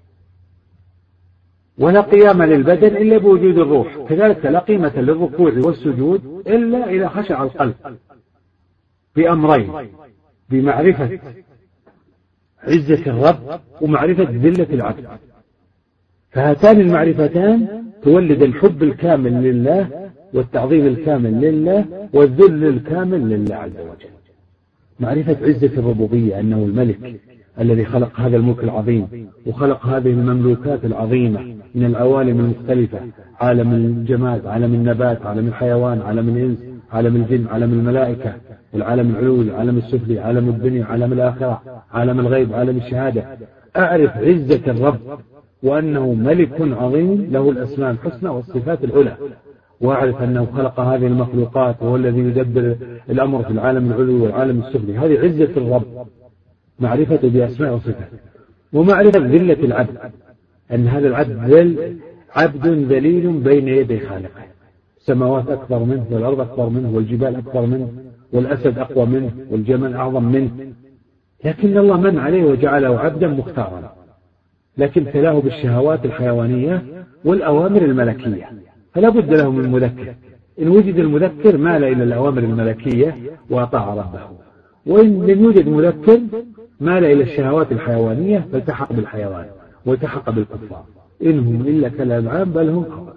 ولا قيام للبدن إلا بوجود الروح، كذلك لا قيمة للركوع والسجود إلا إذا خشع القلب، بأمرين: بمعرفة عزة الرب ومعرفة ذلة العبد. فهاتان المعرفتان تولد الحب الكامل لله والتعظيم الكامل لله والذل الكامل لله عز وجل. معرفة عزة الربوبية، أنه الملك الذي خلق هذا الملك العظيم وخلق هذه المملوكات العظيمة من العوالم المختلفة: عالم الجماد، عالم النبات، عالم الحيوان، عالم الإنس، عالم الجن، عالم الملائكة، العالم العلوي، العالم السفلي، عالم الدنيا، عالم الآخرة، عالم الغيب، عالم الشهادة. أعرف عزة الرب وأنه ملك عظيم له الأسماء الحسنى والصفات العلى، وأعرف أنه خلق هذه المخلوقات وهو الذي يدبر الأمر في العالم العلوي والعالم السفلي. هذه عزة الرب، معرفة بأسماء وصفات. ومعرفة ذلة العبد، أن هذا العبد عبد ذليل بين يدي خالقه، السماوات أكبر منه والأرض أكبر منه والجبال أكبر منه والأسد أقوى منه والجمل أعظم منه، لكن الله من عليه وجعله عبدا مختارا، لكن ابتلاه بالشهوات الحيوانية والأوامر الملكية، فلا بد له من مذكر. إن وجد المذكر مال إلى الأوامر الملكية وأطاع ربه، وإن لم يوجد مذكر مال إلى الشهوات الحيوانية فالتحق بالحيوان والتحق بالكفار. إنهم إلا كالأنعام بل هم أضل.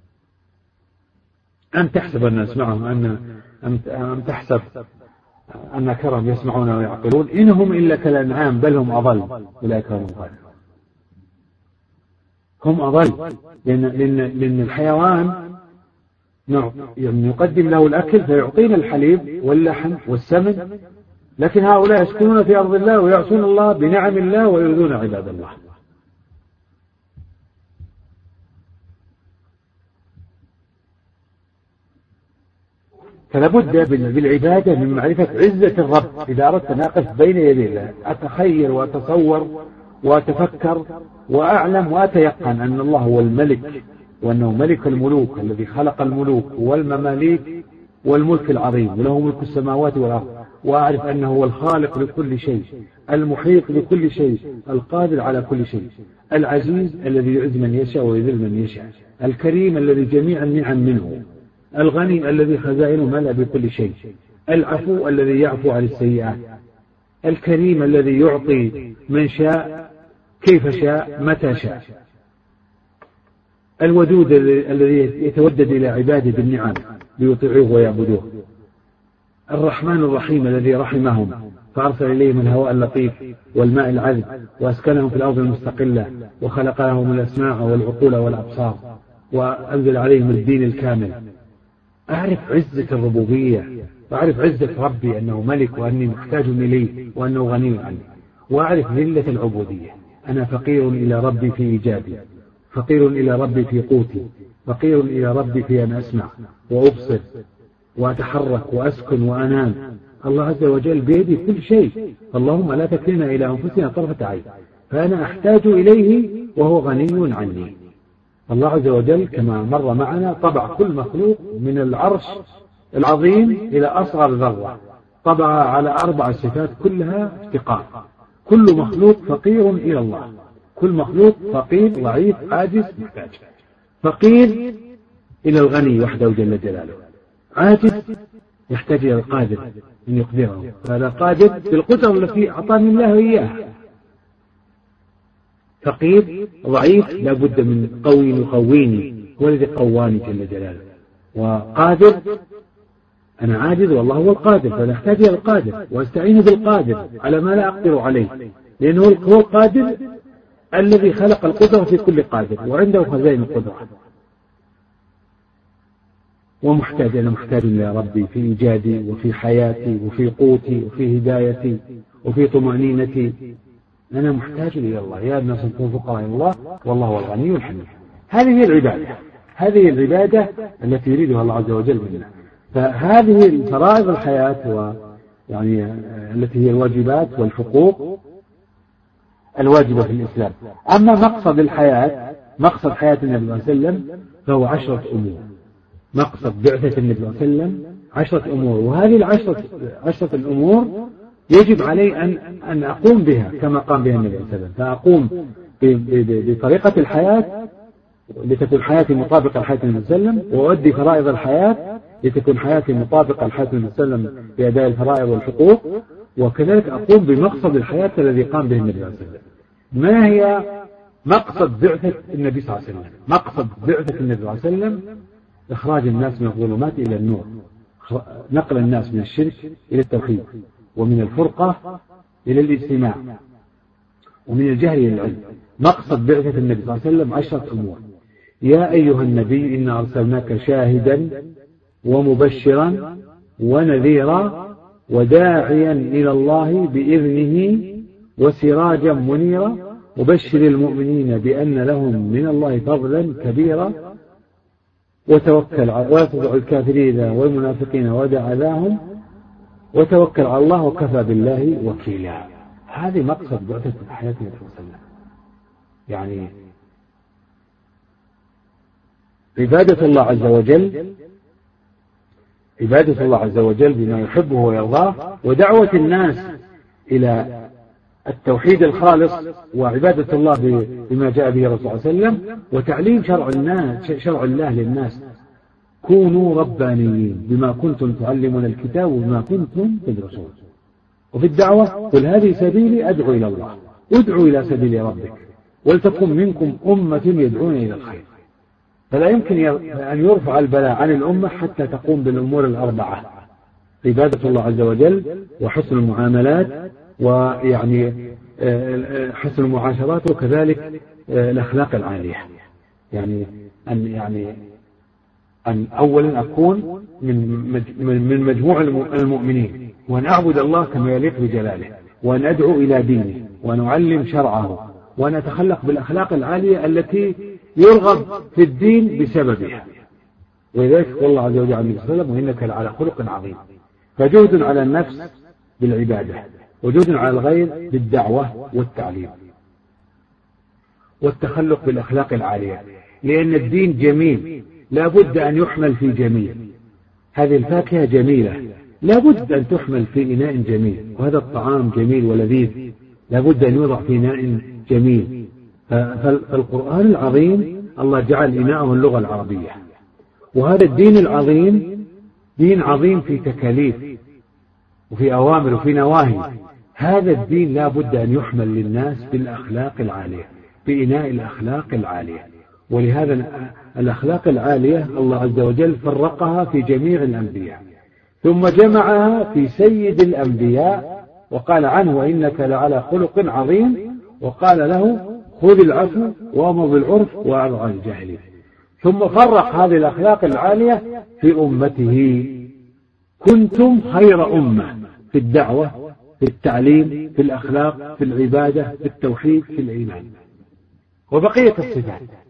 أم تحسب أن نسمعهم أم تحسب أن أكثرهم يسمعون ويعقلون؟ إنهم إلا كالأنعام بل هم أضل أولئك هم الغافلون. هم أضل لأن الحيوان يعني يقدم له الأكل فيعطينا الحليب واللحم والسمن، لكن هؤلاء يسكنون في أرض الله ويعصون الله بنعم الله ويؤذون عباد الله. فلا بد بالعبادة من معرفة عزة الرب. إذا أردت أن أقف بين يدي الله أتخير وأتصور وأتفكر وأعلم وأتيقن أن الله هو الملك، وأنه ملك الملوك الذي خلق الملوك والمماليك والملك العظيم، وله ملك السماوات والأرض، وأعرف أنه هو الخالق لكل شيء، المحيط بكل شيء، القادر على كل شيء، العزيز الذي يعز من يشاء ويذل من يشاء، الكريم الذي جميع النعم منه، الغني الذي خزائنه ملأ بكل شيء، العفو الذي يعفو عن السيئات، الكريم الذي يعطي من شاء كيف شاء متى شاء، الودود الذي يتودد إلى عباده بالنعم ليطيعوه ويعبدوه، الرحمن الرحيم الذي رحمهم فأرسل إليهم الهواء اللطيف والماء العذب وأسكنهم في الأرض المستقلة وخلق لهم الأسماع والعقول والأبصار وأنزل عليهم الدين الكامل. أعرف عزة الربوبية وأعرف عزة ربي أنه ملك وأني محتاج إليه وأنه غني عني، وأعرف ذلة العبودية، أنا فقير إلى ربي في إيجابي فقير إلى ربي في قوتي، فقير إلى ربي في أن أسمع وأبصر وأتحرك وأسكن وأنام. الله عز وجل بيدي كل شيء، اللهم لا تكلنا إلى أنفسنا طرفة عين، فأنا أحتاج إليه وهو غني عني. الله عز وجل كما مر معنا طبع كل مخلوق من العرش العظيم إلى أصغر ذرة، طبع على 4 صفات كلها افتقار. كل مخلوق فقير إلى الله، كل مخلوق فقير ضعيف عاجز محتاج. فقير إلى الغني وحده جل جلاله، عاجز يحتاج إلى القادر أن يقدره، فهذا قادر بالقدرة التي أعطاني الله إياها. فقير ضعيف لا بد من قوي يقويني، هو الذي قواني جل جلاله. وقادر أنا عاجز والله هو القادر، فنحتاج إلى القادر واستعين بالقادر على ما لا أقدر عليه، لأنه هو القادر الذي خلق القدرة في كل قادر وعنده خزائن القدرة. ومحتاج، أنا محتاج إلى ربي في إيجادي وفي حياتي وفي قوتي وفي هدايتي وفي طمأنينتي. أنا محتاج إلى الله، يا الناس أنتم فقراء إلى الله والله هو الغني الحميد. هذه هي العبادة، هذه العبادة التي يريدها الله عز وجل منا. فهذه فرائض الحياة يعني التي هي الواجبات والحقوق الواجبة في الإسلام. أما مقصد الحياة، مقصد حياة النبي صلى الله عليه وسلم فهو 10 أمور. مقصد بعثة النبي صلى الله عليه وسلم 10 أمور، وهذه العشرة الأمور يجب علي أن أقوم بها كما قام بها النبي صلى الله عليه وسلم. فأقوم بطريقة الحياة لتكون حياتي مطابقة لحياة النبي صلى الله عليه وسلم، وأؤدي فرائض الحياة لتكون حياتي مطابقة لحياة النبي صلى الله عليه وسلم بأداء الفرائض والحقوق. وكذلك أقوم بمقصد الحياة الذي قام به النبي صلى الله عليه وسلم. ما هي مقصد بعثة النبي صلى الله عليه وسلم؟ مقصد بعثة النبي صلى الله عليه وسلم إخراج الناس من الظلمات إلى النور، نقل الناس من الشرك إلى التوحيد، ومن الفرقة إلى الاجتماع، ومن الجهل إلى العلم. مقصد بعثة النبي صلى الله عليه وسلم 10 أمور. يا أيها النبي إنا أرسلناك شاهدا ومبشرا ونذيرا وداعيا إلى الله بإذنه وسراجا منيرا وبشر المؤمنين بأن لهم من الله فضلا كبيرا وتوكل ولا تطع الكافرين والمنافقين ودع لهم وتوكل على الله وكفى بالله وكيلا. هذه مقصد بعثة حياة النبي صلى الله عليه وسلم. يعني عبادة الله عز وجل، عبادة الله عز وجل بما يحبه ويرضاه، ودعوة الناس إلى التوحيد الخالص وعبادة الله بما جاء به الرسول صلى الله عليه وسلم، وتعليم شرع الله للناس. كونوا ربانيين بما كنتم تعلمون الكتاب وبما كنتم تدرسون. وفي الدعوة قل هذه سبيلي أدعو إلى الله، ادعو إلى سبيل ربك ولتكن منكم أمة يدعون إلى الخير. فلا يمكن أن يرفع البلاء عن الأمة حتى تقوم بالأمور 4: عبادة الله عز وجل، وحسن المعاملات، ويعني حسن المعاشرات، وكذلك الأخلاق العالية. يعني أن أولا أكون من مجموع المؤمنين، وأن أعبد الله كما يليق بجلاله، وأن أدعو إلى دينه، وأن أعلم شرعه، وأن أتخلق بالأخلاق العالية التي يرغب في الدين بسببها. ولذلك قال الله عز وجل عن النبي صلى الله عليه وسلم: وإنك لعلى خلق عظيم. فجهد على النفس بالعبادة، وجهد على الغير بالدعوة والتعليم والتخلق بالأخلاق العالية، لأن الدين جميل لا بد أن يحمل في جميل. هذه الفاكهة جميلة لا بد أن تحمل في إناء جميل، وهذا الطعام جميل ولذيذ لا بد أن يوضع في إناء جميل. فالقرآن العظيم الله جعل إناءه اللغة العربية، وهذا الدين العظيم دين عظيم في تكاليف وفي أوامر وفي نواهي. هذا الدين لا بد أن يحمل للناس بالأخلاق العالية، بإناء الأخلاق العالية. ولهذا الأخلاق العالية الله عز وجل فرقها في جميع الأنبياء، ثم جمعها في سيد الأنبياء وقال عنه: وإنك لعلى خلق عظيم، وقال له: خذ العفو وأمر بالعرف وأعرض عن الجاهلين. ثم فرق هذه الأخلاق العالية في أمته: كنتم خير أمة في الدعوة، في التعليم، في الأخلاق، في العبادة، في التوحيد، في الإيمان، وبقية الصفات.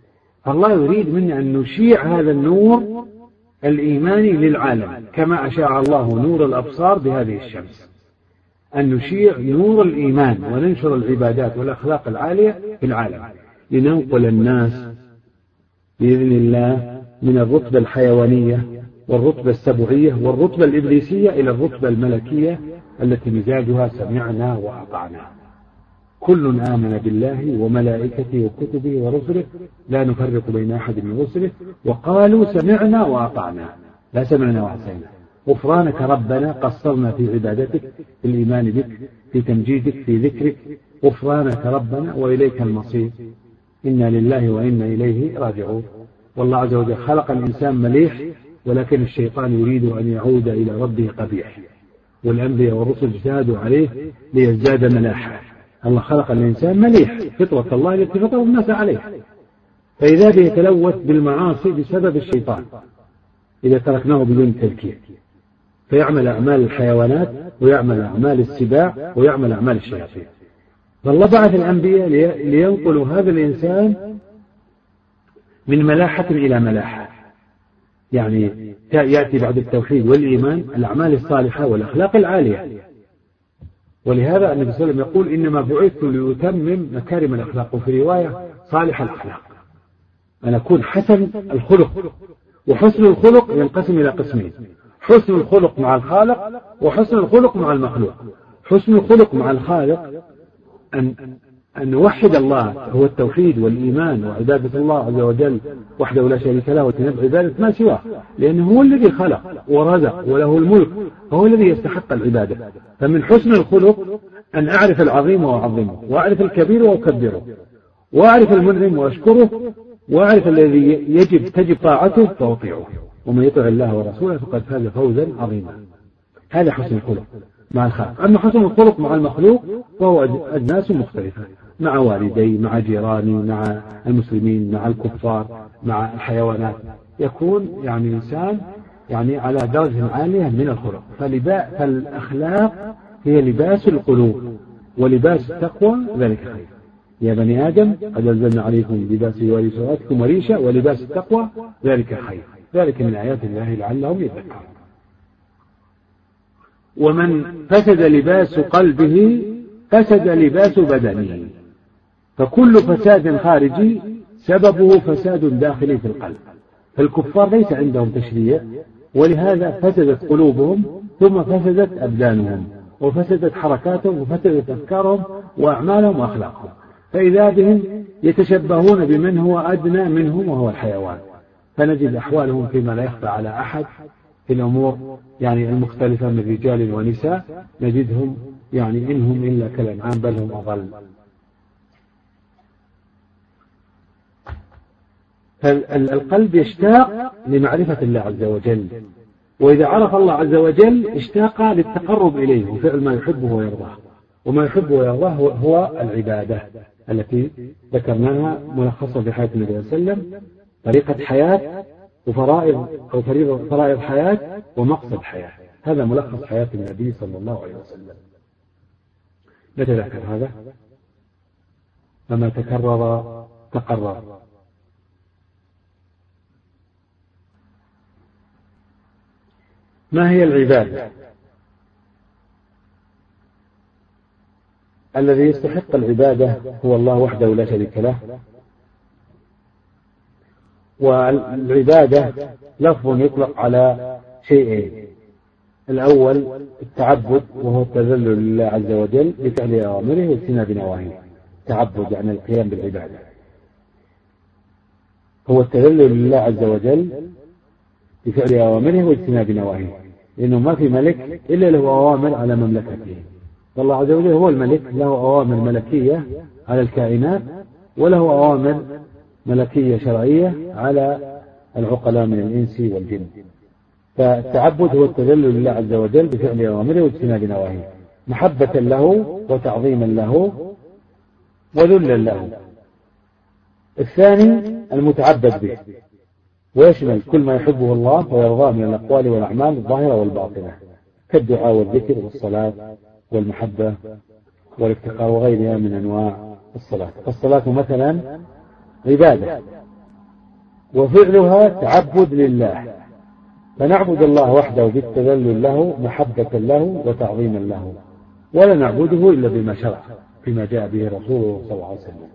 فالله يريد منا أن نشيع هذا النور الإيماني للعالم كما أشاع الله نور الأبصار بهذه الشمس، أن نشيع نور الإيمان وننشر العبادات والأخلاق العالية في العالم، لننقل الناس بإذن الله من الرتبة الحيوانية والرتبة السبعية والرتبة الإبليسية إلى الرتبة الملكية التي مزاجها سمعنا وأطعنا. كل آمن بالله وملائكته وكتبه ورسله لا نفرق بين أحد من رسله وقالوا سمعنا وأطعنا، لا سمعنا وعصينا. غفرانك ربنا، قصرنا في عبادتك، في الإيمان بك، في تمجيدك، في ذكرك. غفرانك ربنا وإليك المصير، إنا لله وإنا إليه راجعون. والله عز وجل خلق الإنسان مليح، ولكن الشيطان يريد أن يعود إلى ربه قبيح، والأنبياء والرسل اجتهدوا عليه ليزداد ملاحة. الله خلق الإنسان مليح، فطرة الله التي فطر الناس عليه، فإذا به يتلوث بالمعاصي بسبب الشيطان إذا تركناه بدون تذكير، فيعمل أعمال الحيوانات ويعمل أعمال السباع ويعمل أعمال الشياطين. فالله بعث الأنبياء لينقلوا هذا الإنسان من ملاحة إلى ملاحة، يعني يأتي بعد التوحيد والإيمان الأعمال الصالحة والأخلاق العالية. ولهذا النبي صلى الله عليه وسلم يقول إنما بعثت ليتمم مكارم الأخلاق، وفي رواية صالح الأخلاق، أن أكون حسن الخلق. وحسن الخلق ينقسم إلى قسمين: حسن الخلق مع الخالق وحسن الخلق مع المخلوق. حسن الخلق مع الخالق أن نوحد الله، هو التوحيد والإيمان وعبادة الله عز وجل وحده لا شريك له، وتنبع عبادة ما سواه، لأنه هو الذي خلق ورزق وله الملك، هو الذي يستحق العبادة. فمن حسن الخلق أن أعرف العظيم وأعظمه، وأعرف الكبير وأكبره، وأعرف المنعم وأشكره، وأعرف الذي تجب طاعته فأطيعه، ومن يطع الله ورسوله فقد فاز فوزا عظيما. هذا حسن الخلق مع الخالق. أما حسن الخلق مع المخلوق فهو أجناس مختلفة، مع والدي، مع جيراني، مع المسلمين، مع الكفار، مع الحيوانات. يكون يعني إنسان يعني على درجة عالية من الخلق. فالأخلاق هي لباس القلوب، ولباس التقوى ذلك خير. يا بني آدم قد أنزلنا عليكم لباس يواري سوآتكم وريشا، ولباس التقوى ذلك خير. ذلك من آيات الله لعلهم يذكرون. ومن فسد لباس قلبه فسد لباس بدنه. فكل فساد خارجي سببه فساد داخلي في القلب. فالكفار ليس عندهم تشريع، ولهذا فسدت قلوبهم ثم فسدت أبدانهم وفسدت حركاتهم وفسدت أفكارهم وأعمالهم وأخلاقهم، فإذا بهم يتشبهون بمن هو أدنى منهم وهو الحيوان. فنجد أحوالهم فيما لا يخفى على أحد في الأمور يعني المختلفة من رجال ونساء، نجدهم يعني إنهم إلا كالأنعام بل هم أضل. فالقلب يشتاق لمعرفة الله عز وجل، وإذا عرف الله عز وجل اشتاق للتقرب إليه وفعل ما يحبه ويرضاه. وما يحبه ويرضاه هو العبادة التي ذكرناها ملخصة في حياة النبي صلى الله عليه وسلم: طريقة حياة وفرائض أو فرائض حياة ومقصد حياة. هذا ملخص حياة النبي صلى الله عليه وسلم. نتذكر هذا، فما تكرر تقرر. ما هي العبادة؟ الذي يستحق العبادة هو الله وحده لا شريك له. والعبادة لفظ يطلق على شيئين: الأول التعبد، وهو التذلل لله عز وجل بفعل أوامره واجتناب نواهيه. تعبد يعني القيام بالعبادة، هو التذلل لله عز وجل بفعل أوامره واجتناب نواهيه، لأنه ما في ملك إلا له أوامر على مملكته. والله عز وجل هو الملك، له أوامر ملكية على الكائنات، وله أوامر ملكية شرعية على العقلاء من الإنس والجن. فالتعبد هو التذلل لله عز وجل بفعل أوامره واجتناب نواهيه، محبة له وتعظيما له وذلا له. الثاني المتعبد به، ويشمل كل ما يحبه الله ويرضاه من الأقوال والأعمال الظاهرة والباطنة، كالدعاء والذكر والصلاة والمحبة والافتقار وغيرها من أنواع الصلاة. فالصلاة مثلا عبادة، وفعلها تعبد لله، فنعبد الله وحده بالتذلل له محبة له وتعظيما له، ولا نعبده إلا بما شرع فيما جاء به رسوله صلى الله عليه وسلم.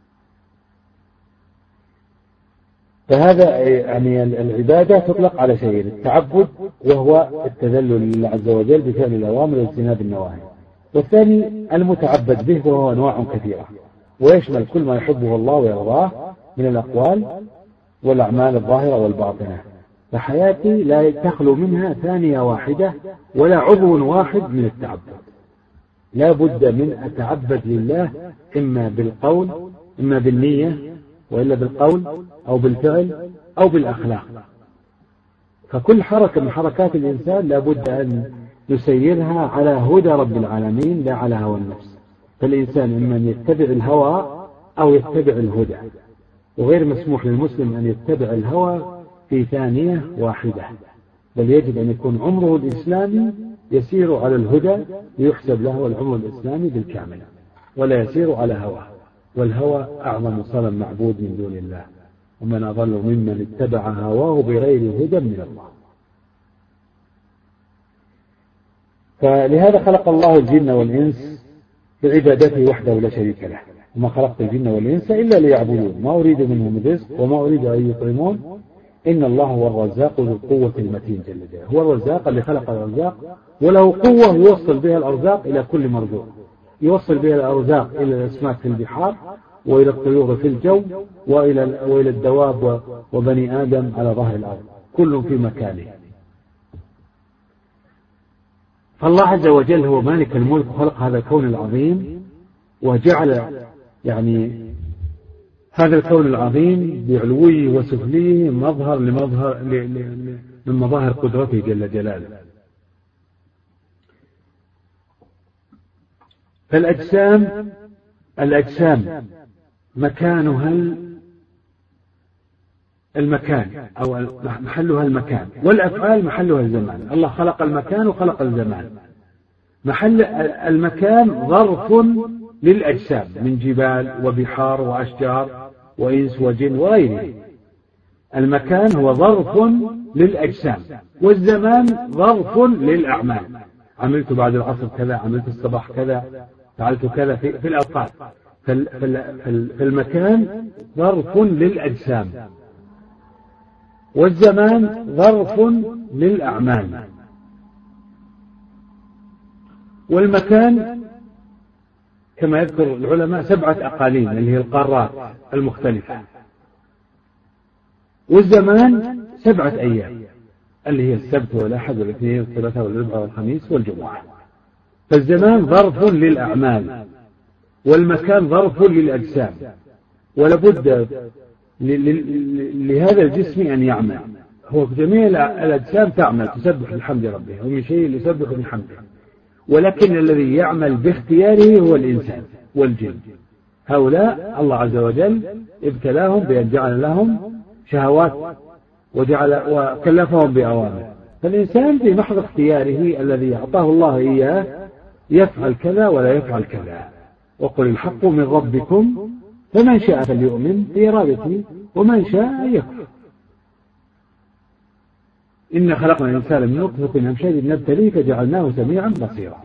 فهذا يعني العبادة تطلق على شيئين: التعبد وهو التذلل لله عز وجل بفعل الأوامر واجتناب النواهي، والثاني المتعبد به وهو أنواع كثيرة، ويشمل كل ما يحبه الله ويرضاه من الأقوال والأعمال الظاهرة والباطنة. فحياتي لا تخلو منها ثانية واحدة ولا عضو واحد من التعبد. لا بد من أتعبد لله إما بالقول إما بالنية، وإلا بالقول أو بالفعل أو بالأخلاق. فكل حركة من حركات الإنسان لا بد أن يسيرها على هدى رب العالمين لا على هوى النفس. فالإنسان إما أن يتبع الهوى أو يتبع الهدى، وغير مسموح للمسلم أن يتبع الهوى في ثانية واحدة، بل يجب أن يكون عمره الإسلامي يسير على الهدى ليحسب له العمر الإسلامي بالكامل، ولا يسير على هواه. والهوى أعظم صنم معبود من دون الله، ومن أضل ممن اتبع هواه بغير هدى من الله. فلهذا خلق الله الجن والإنس بعبادته وحده لا شريك له. وما خلقت الجن والإنس إلا ليعبدون ما أريد منهم رزق وما أريد أن يطعمون إن الله هو الرزاق ذو القوة المتين جل جلاله. هو الرزاق اللي خلق الأرزاق، وله قوة يوصل بها الأرزاق إلى كل مرزوق، يوصل بها الأرزاق إلى الأسماك في البحار، وإلى الطيور في الجو، وإلى الدواب وبني آدم على ظهر الأرض، كل في مكانه. فالله عز وجل هو مالك الملك وخلق هذا الكون العظيم، وجعل يعني هذا الكون العظيم بعلويه وسفليه مظهر من مظاهر قدرته جل جلاله. فالأجسام مكانها المكان أو محلها المكان، والأفعال محلها الزمان. الله خلق المكان وخلق الزمان. محل المكان ظرف للأجسام من جبال وبحار وأشجار وإنس وجن وغيره. المكان هو ظرف للأجسام، والزمان ظرف للأعمال. عملت بعد العصر كذا، عملت الصباح كذا، فعلت كذا في الأوقات. فالمكان ظرف للأجسام، والزمان ظرف للأعمال. والمكان كما يذكر العلماء 7 أقاليم اللي هي القارات المختلفة، والزمان 7 أيام اللي هي السبت والأحد والاثنين والثلاثاء والأربعاء والخميس والجمعة. فالزمان ظرف للأعمال، والمكان ظرف للأجسام. ولابد لهذا الجسم أن يعمل. هو في جميع الأجسام تعمل تسبح بحمد ربها، ومن شيء يسبح بحمده، ولكن الذي يعمل باختياره هو الإنسان والجن. هؤلاء الله عز وجل ابتلاهم بأن جعل لهم شهوات وكلفهم بأوامر. فالإنسان في محض اختياره الذي أعطاه الله إياه يفعل كذا ولا يفعل كذا. وقل الحق من ربكم فمن شاء فليؤمن بإرادته ومن شاء يكفر. إن خلقنا الإنسان من نطفة أمشاج نبتليه فجعلناه سميعا بصيرا.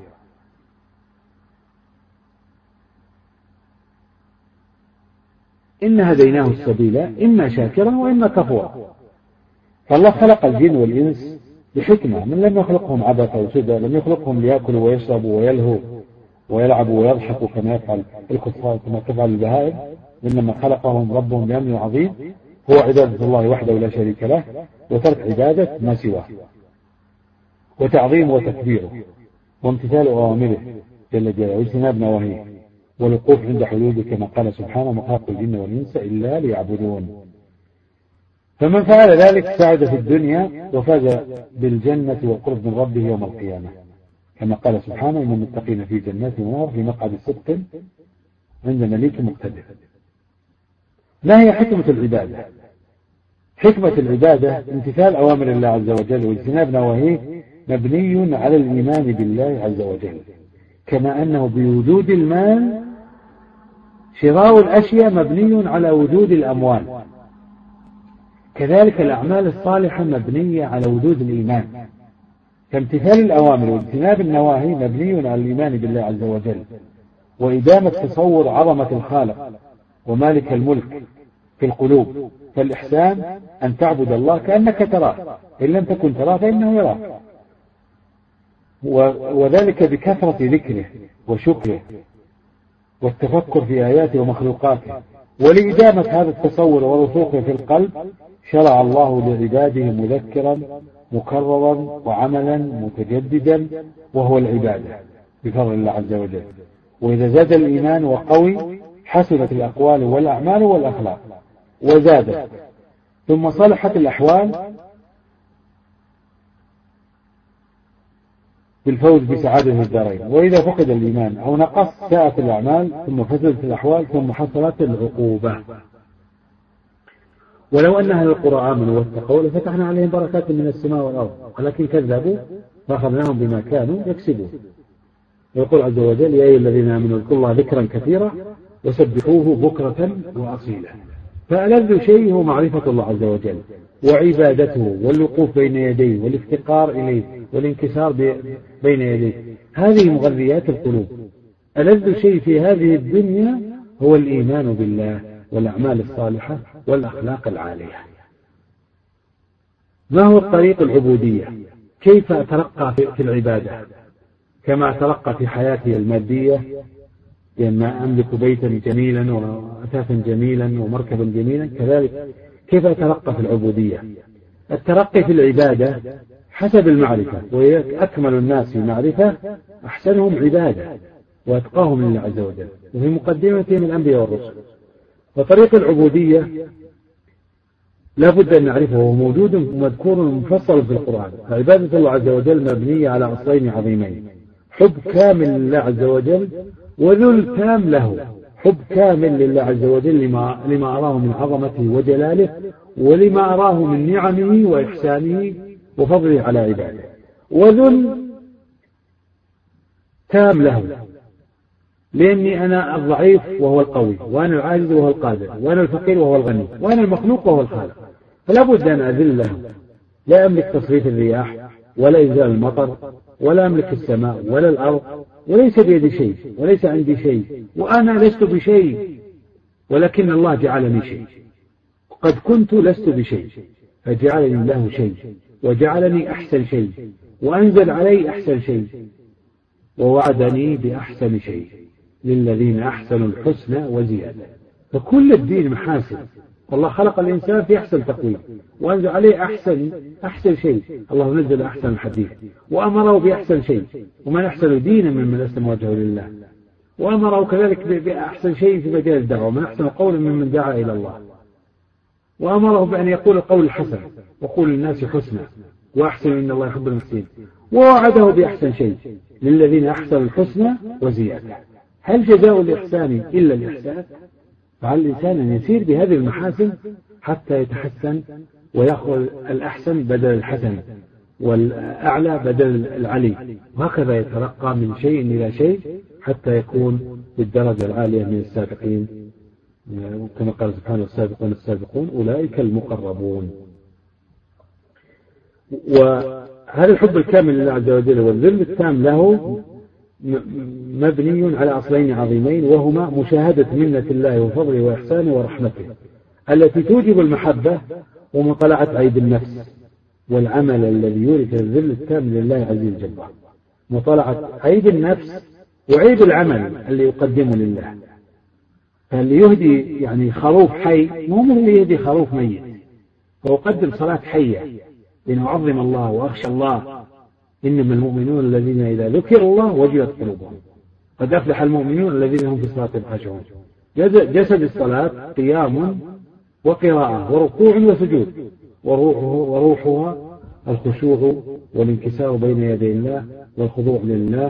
إن هديناه السبيل إما شاكرا وإما كفورا. فالله خلق الجن والإنس بحكمة، من لم يخلقهم عبثا وسدى، لم يخلقهم ليأكلوا ويشربوا ويلهوا ويلعبوا ويضحكوا كما يفعل الكفار كما تفعل البهائم، إنما خلقهم ربهم بأمر عظيم هو عبادة الله وحده لا شريك له، وترك عبادة ما سواه، وتعظيم وتكبيره، وامتثال أوامره جل جلاله، واجتناب نواهيه، والوقوف عند حدوده كما قال سبحانه: ما خلقت الجن والإنس إلا ليعبدون. فمن فعل ذلك سعد في الدنيا وفاز بالجنة والقرب من ربه يوم القيامة، كما قال سبحانه: إن المتقين في جنات ونهر في مقعد صدق عند مليك مقتدر. ما هي حكمة العبادة؟ حكمة العبادة امتثال أوامر الله عز وجل واجتناب نواهيه، مبني على الإيمان بالله عز وجل، كما أنه بوجود المال شراء الأشياء مبني على وجود الأموال. كذلك الأعمال الصالحة مبنية على وجود الإيمان، كامتثال الأوامر واجتناب النواهي مبني على الإيمان بالله عز وجل، وإدامة تصور عظمة الخالق ومالك الملك في القلوب. فالإحسان أن تعبد الله كأنك تراه، إن لم تكن تراه فإنه يراك، وذلك بكثرة ذكره وشكره والتفكر في آياته ومخلوقاته. ولإدامة هذا التصور ورسوخه في القلب شرع الله لعباده مذكرا مكررا وعملا متجددا، وهو العبادة بفضل الله عز وجل. وإذا زاد الإيمان وقوي حسنت الأقوال والأعمال والأخلاق وزادت، ثم صلحت الأحوال بالفوز بسعادة الدارين. وإذا فقد الإيمان أو نقص ساءت الأعمال، ثم فسدت الأحوال، ثم حصلت العقوبة. ولو أن أهل القرى آمنوا واتقوا لفتحنا عليهم بركات من السماء والأرض، ولكن كذبوا فأخذناهم بما كانوا يكسبون. ويقول عز وجل: يا أيها الذين آمنوا اذكروا الله ذكرا كثيرا وسبحوه بكرة وأصيلا. فألذ شيء هو معرفة الله عز وجل وعبادته والوقوف بين يديه والافتقار إليه والانكسار بين يديه، هذه مغذيات القلوب. ألذ شيء في هذه الدنيا هو الإيمان بالله والأعمال الصالحة والأخلاق العالية. ما هو الطريق العبودية؟ كيف أترقى في العبادة؟ كما أترقى في حياتي المادية، لأن أملك بيتا جميلا وأثاثا جميلا ومركبا جميلا، كذلك كيف أترقى في العبودية؟ الترقي في العبادة حسب المعرفة، وأكمل الناس في معرفة أحسنهم عبادة وأتقاهم لله عز وجل، وفي مقدمتهم الأنبياء والرسل. وطريق العبودية لا بد أن نعرفه، وهو موجود ومذكور ومفصل في القرآن. فعبادة الله عز وجل مبنية على أصلين عظيمين: حب كامل لله عز وجل وذل تام له. حب كامل لله عز وجل لما أراه من عظمته وجلاله، ولما أراه من نعمه وإحسانه وفضله على عباده. وذل تام له، لأني أنا الضعيف وهو القوي، وأنا العاجز وهو القادر، وأنا الفقير وهو الغني، وأنا المخلوق وهو الخالق. فلا بد أن أذل له. لا أملك تصريف الرياح ولا إنزال المطر، ولا أملك السماء ولا الأرض، وليس بيدي شيء وليس عندي شيء، وأنا لست بشيء، ولكن الله جعلني شيء. قد كنت لست بشيء فجعلني الله شيء، وجعلني أحسن شيء، وأنزل علي أحسن شيء، ووعدني بأحسن شيء للذين أحسنوا الحسنى وزيادة. فكل الدين محاسن، والله خلق الإنسان في أحسن تقويم، وأنزل عليه أحسن شيء. الله نزل أحسن الحديث وأمره بأحسن شيء، ومن أحسن دينا ممن أسلم وجهه لله. وأمره كذلك بأحسن شيء في مجال الدعوة، ومن أحسن قولا ممن دعا إلى الله. وأمره بأن يقول القول الحسن وقول للناس حسنا وأحسن إن الله يحب المحسنين. ووعده بأحسن شيء للذين أحسنوا الحسنى وزيادة. هل جزاء الإحسان إلا الإحسان؟ فعلى الإنسان أن يسير بهذه المحاسن حتى يتحسن ويأخذ الأحسن بدل الحسن، والأعلى بدل العلي، وهكذا يترقى من شيء إلى شيء حتى يكون بالدرجة العالية من السابقين، كما قال سبحانه: السابقون السابقون أولئك المقربون. وهذا الحب الكامل لله عز وجل والذل التام له مبني على أصلين عظيمين، وهما مشاهدة منة الله وفضله وإحسانه ورحمته التي توجب المحبة، ومطالعة عيب النفس والعمل الذي يورث الذل التام لله عز وجل. مطالعة عيب النفس وعيب العمل اللي يقدمه لله. فاللي يهدي يعني خروف حي مو من اللي يهدي خروف ميت، فأقدم صلاة حية لنعظم الله وأخشى الله. إنما المؤمنون الذين إذا ذكر الله وجلت قلوبهم. قد أفلح المؤمنون الذين هم في صلاتهم خاشعون. جسد الصلاة قيام وقراءة وركوع وسجود، وروحها الخشوع والانكسار بين يدي الله والخضوع لله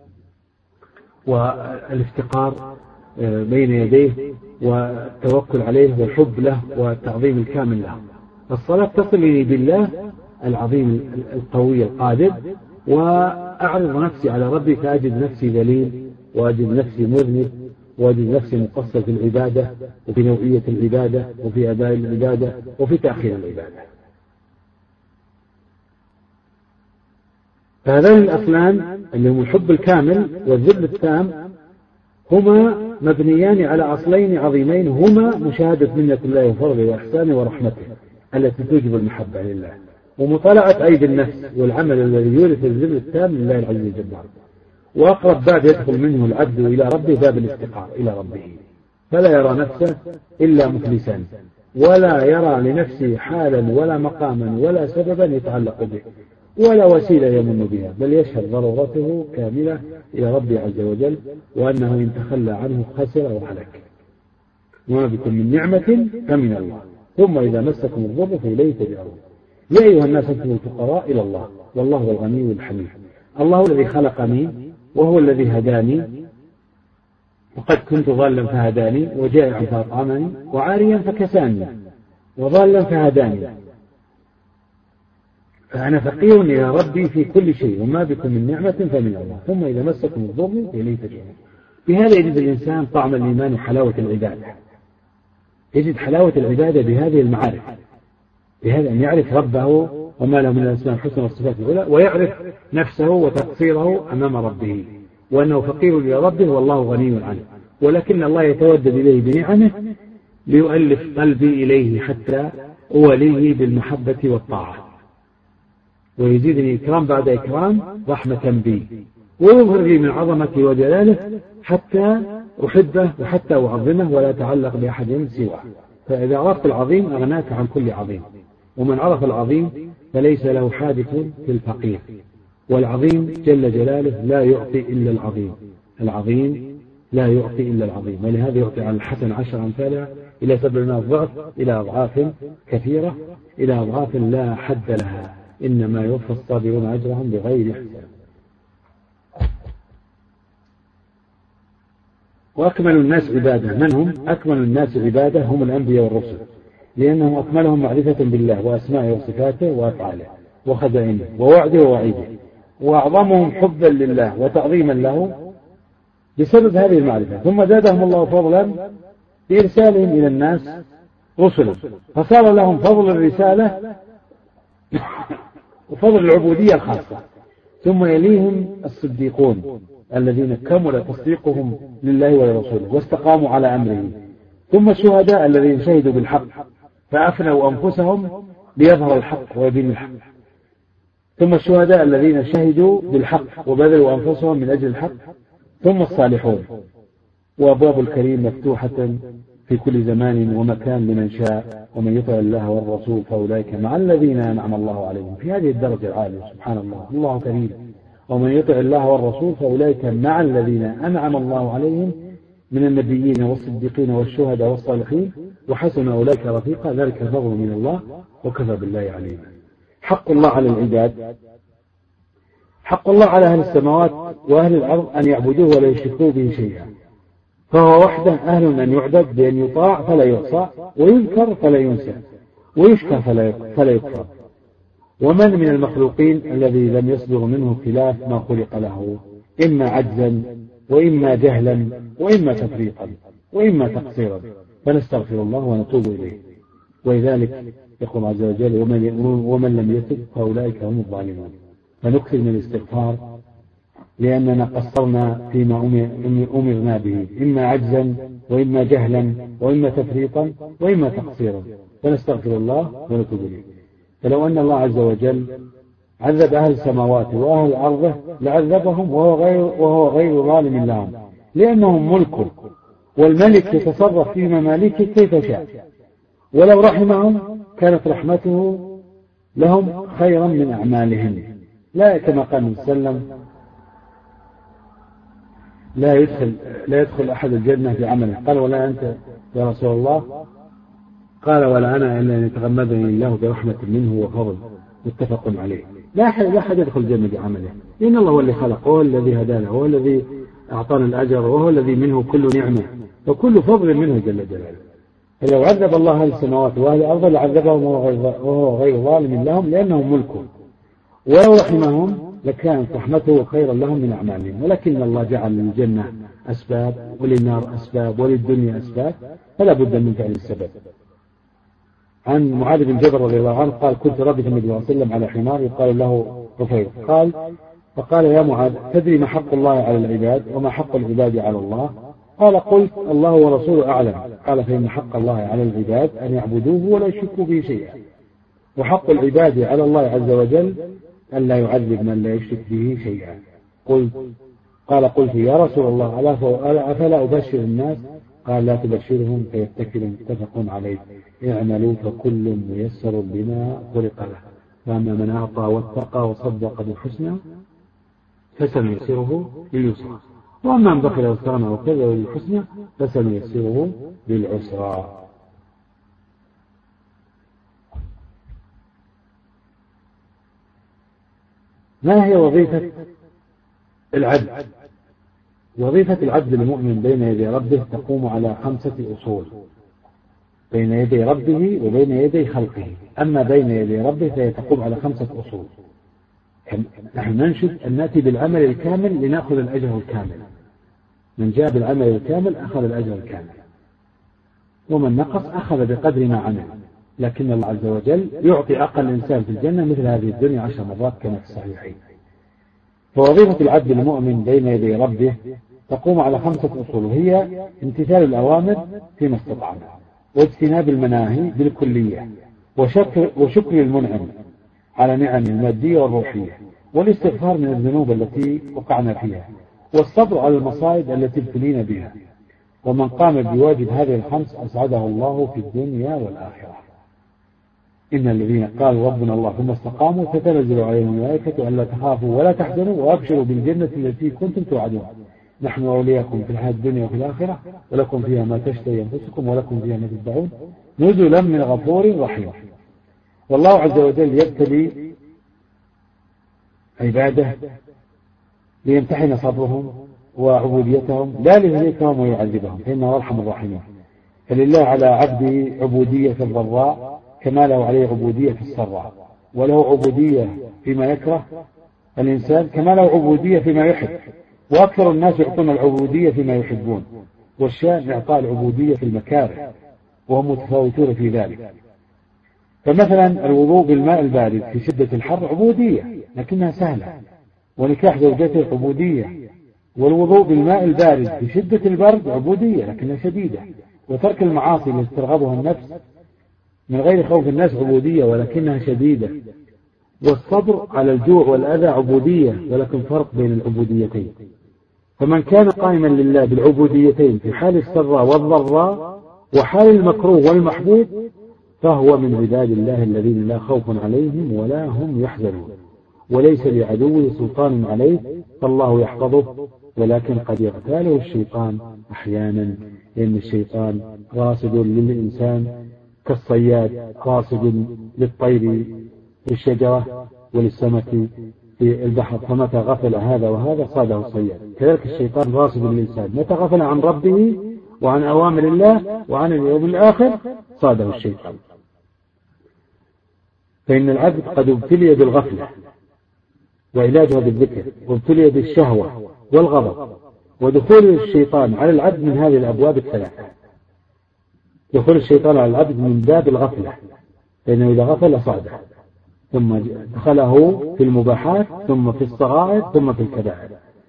والافتقار بين يديه والتوكل عليه والحب له والتعظيم الكامل له. الصلاة تصلني بالله العظيم القوي القادر، وأعرض نفسي على ربي فأجد نفسي ذليل، وأجد نفسي مذنب، وأجد نفسي مقصر في العبادة وفي نوعية العبادة وفي أداء العبادة وفي تأخير العبادة. فهذين الأصلان اللي هم الحب الكامل والذل التام هما مبنيان على أصلين عظيمين، هما مشاهدة منة الله وفضله وإحسانه ورحمته التي توجب المحبة لله، ومطالعة أيدي النفس والعمل الذي يورث الذل التام لله العزيز الجبار. وأقرب باب يدخل منه العبد إلى ربه باب الافتقار إلى ربه، فلا يرى نفسه إلا مفلسا، ولا يرى لنفسه حالا ولا مقاما ولا سببا يتعلق به ولا وسيلة يمن بها، بل يشهد ضرورته كاملة إلى ربه عز وجل، وأنه إن تخلى عنه خسر وهلك. وما بكم من نعمة فمن الله، ثم إذا مسكم الضر فإليه تجأرون. يا أيها الناس أنتم الفقراء إلى الله والله هو الغني الحميد. الله الذي خلقني وهو الذي هداني، وقد كنت ضالا فهداني، وجائعا فأطعمني، وعاريا فكساني، وضالا فهداني. فأنا فقير إلى ربي في كل شيء، وما بكم من نعمة فمن الله، ثم إذا مسكم الضر فإليه تجأرون. بهذا يجد الإنسان طعم الإيمان وحلاوة العبادة، يجد حلاوة العبادة بهذه المعارف، بهذا أن يعرف ربه وما له من الأسماء الحسنى والصفات العلى، ويعرف نفسه وتقصيره أمام ربه، وأنه فقير إلى ربه والله غني عنه، ولكن الله يتودد إليه بنعمه ليؤلف قلبي إليه حتى أوليه بالمحبة والطاعة، ويزيدني إكرام بعد إكرام رحمة بي، ويظهر لي من عظمته وجلاله حتى أحبه وحتى أعظمه ولا أتعلق بأحد سواه. فإذا عرفت العظيم أغناك عن كل عظيم، ومن عرف العظيم فليس له حادث في الفقير. والعظيم جل جلاله لا يعطي إلا العظيم، العظيم لا يعطي إلا العظيم، ولهذا يعطي على الحسن 10 أمثالها إلى 700 ضعف، إلى أضعاف كثيرة، إلى أضعاف لا حد لها، إنما يوفى الصابرون أجرهم بغير حساب. وأكمل الناس عبادة، من هم أكمل الناس عبادة؟ هم الأنبياء والرسل، لأنهم أكملهم معرفة بالله وأسمائه وصفاته وأفعاله وخزائنه ووعده ووعيده، وأعظمهم حبا لله وتعظيما له بسبب هذه المعرفة. ثم زادهم الله فضلا بإرسالهم إلى الناس رسلا، فصار لهم فضل الرسالة وفضل العبودية الخاصة. ثم يليهم الصديقون الذين كمل تصديقهم لله ولرسوله واستقاموا على أمره. ثم الشهداء الذين شهدوا بالحق فأفنوا أنفسهم ليظهر الحق ويبين الحق. ثم الشهداء الذين شهدوا بالحق وبذلوا أنفسهم من أجل الحق. ثم الصالحون. وأبواب الكريم مفتوحة في كل زمان ومكان لمن شاء، ومن يطع الله والرسول فأولئك مع الذين أنعم الله عليهم. في هذه الدرجة العالية سبحان الله، الله كريم. ومن يطع الله والرسول فأولئك مع الذين أنعم الله عليهم من النبيين والصديقين والشهداء والصالحين، وحسن أولئك رفيقا، ذلك الفضل من الله وكفى بالله عليما. حق الله على العباد، حق الله على أهل السماوات وأهل الأرض أن يعبدوه ولا يشركوا به شيئا، فهو وحده أهل أن يعبد بأن يطاع فلا يعصى، ويذكر فلا ينسى، ويشكى فلا يكفر. ومن من المخلوقين الذي لم يصدر منه خلاف ما خلق له، إما عجزا وإما جهلا وإما تفريطا وإما تقصيرا، فنستغفر الله ونتوب إليه. ولذلك يقول عز وجل ومن لم يتب فأولئك هم الظالمون. فنكثر من الاستغفار لأننا قصرنا فيما أمرنا به، إما عجزا وإما جهلا وإما تفريطا وإما تقصيرا، فنستغفر الله ونتوب إليه. فلو أن الله عز وجل عذب أهل السماوات وأهل أرضه لعذبهم وهو غير ظالم لهم، لأنهم ملكه، والملك يتصرف في ممالكه كيف شاء، ولو رحمهم كانت رحمته لهم خيرا من أعمالهم. لا كما قال النبي صلى الله عليه وسلم لا يدخل أحد الجنة بعمله. قال ولا أنت يا رسول الله؟ قال ولا أنا إلا أن يتغمدني الله برحمة منه وفضل. متفق عليه. لا أحد يدخل الجنة بعمله، لأن الله هو اللي خلق، وهو الذي هدانا، وهو الذي أعطانا الأجر، وهو الذي منه كل نعمة وكل فضل منه جل جلاله. فلو عذب الله أهل السماوات وأهل الأرض لعذبهم وهو غير ظالم لهم، لأنهم ملكه، ولو رحمهم لكانت رحمته خيرا لهم من أعمالهم. ولكن الله جعل الجنة أسباب، وللنار أسباب، وللدنيا أسباب، فلا بد من فعل السبب. عن معاذ بن جبل رضي الله عنه قال: كنت ردف النبي صلى الله عليه وسلم على حمار يقال له رفيع، فقال: يا معاذ، تدري ما حق الله على العباد وما حق العباد على الله؟ قال: قلت: الله ورسوله أعلم. قال: فإن حق الله على العباد أن يعبدوه ولا يشركوا به شيئا، وحق العباد على الله عز وجل أن لا يعذب من لا يشرك به شيئا. قلت: يا رسول الله، أفلا أبشر الناس؟ قال: لا تبشرهم فيتكلوا. متفق عليه. اعملوا فكل ميسر بما خلق له، فأما من أعطى واتقى وصدق بالحسنى فسنيسره لليسرى، وأما من بخل واستغنى وكذب بالحسنى فسنيسره للعسرى. ما هي وظيفة العبد؟ وظيفة العبد المؤمن بين يدي ربه تقوم على 5 أصول: بين يدي ربه وبين يدي خلقه. أما بين يدي ربه فهي تقوم على 5 أصول. نحن ننشد أن نأتي بالعمل الكامل لنأخذ الأجر الكامل. من جاء بالعمل الكامل أخذ الأجر الكامل، ومن نقص أخذ بقدر ما عمل. لكن الله عز وجل يعطي أقل إنسان في الجنة مثل هذه الدنيا 10 مرات كما في الصحيحين. فوظيفة العبد المؤمن بين يدي ربه تقوم على 5 أصول، هي امتثال الأوامر فيما استطعنا، واجتناب المناهي بالكلية، وشكر المنعم على نعم المادية والروحية، والاستغفار من الذنوب التي وقعنا فيها، والصبر على المصائب التي ابتلينا بها. ومن قام بواجب هذه ال5 أسعده الله في الدنيا والآخرة. إن الذين قالوا ربنا الله ثم استقاموا تتنزل عليهم الملائكة ألا تخافوا ولا تحزنوا وأبشروا بالجنة التي كنتم توعدون، نحن أولياءكم في الحياة الدنيا وفي الآخرة، ولكم فيها ما تشتهي أنفسكم ولكم فيها ما تدعون، نزلا من غفور رحيم. والله عز وجل يبتلي عباده ليمتحن صبرهم وعبوديتهم، لا ليهلكهم ويعذبهم، فإنه أرحم الراحمين. فلله على عبده عبودية في الضراء كما له عليه عبودية في السراء، وله عبودية فيما يكره الإنسان كما له عبودية فيما يحب، وأكثر الناس يعطون العبودية فيما يحبون، والشأن إعطاء العبودية في المكاره، وهم متفاوتون في ذلك. فمثلا الوضوء بالماء البارد في شدة الحر عبودية لكنها سهلة، ونكاح زوجته عبودية، والوضوء بالماء البارد في شدة البرد عبودية لكنها شديدة، وترك المعاصي التي ترغبها النفس من غير خوف الناس عبودية ولكنها شديدة، والصبر على الجوع والأذى عبودية ولكن فرق بين العبوديتين. فمن كان قائما لله بالعبوديتين في حال السراء والضراء وحال المكروه والمحبوب فهو من عباد الله الذين لا خوف عليهم ولا هم يحزنون، وليس لعدوه سلطان عليه، فالله يحفظه، ولكن قد يغتاله الشيطان أحيانا، لأن الشيطان راصد للإنسان كالصياد راصد للطير في الشجرة وللسمك في البحر، فمتى غفل هذا وهذا صاده الصياد. كذلك الشيطان راصد للإنسان، متى غفل عن ربه وعن أوامر الله وعن اليوم الآخر صاده الشيطان. فإن العبد قد ابتلي بالغفلة وعلاجها بالذكر، وابتلي بالشهوة والغضب، ودخول الشيطان على العبد من هذه الأبواب الثلاثة. دخول الشيطان على العبد من باب الغفلة، لأنه إذا غفل صاده، ثم دخله في المباحات، ثم في الصغائر، ثم في الكبائر.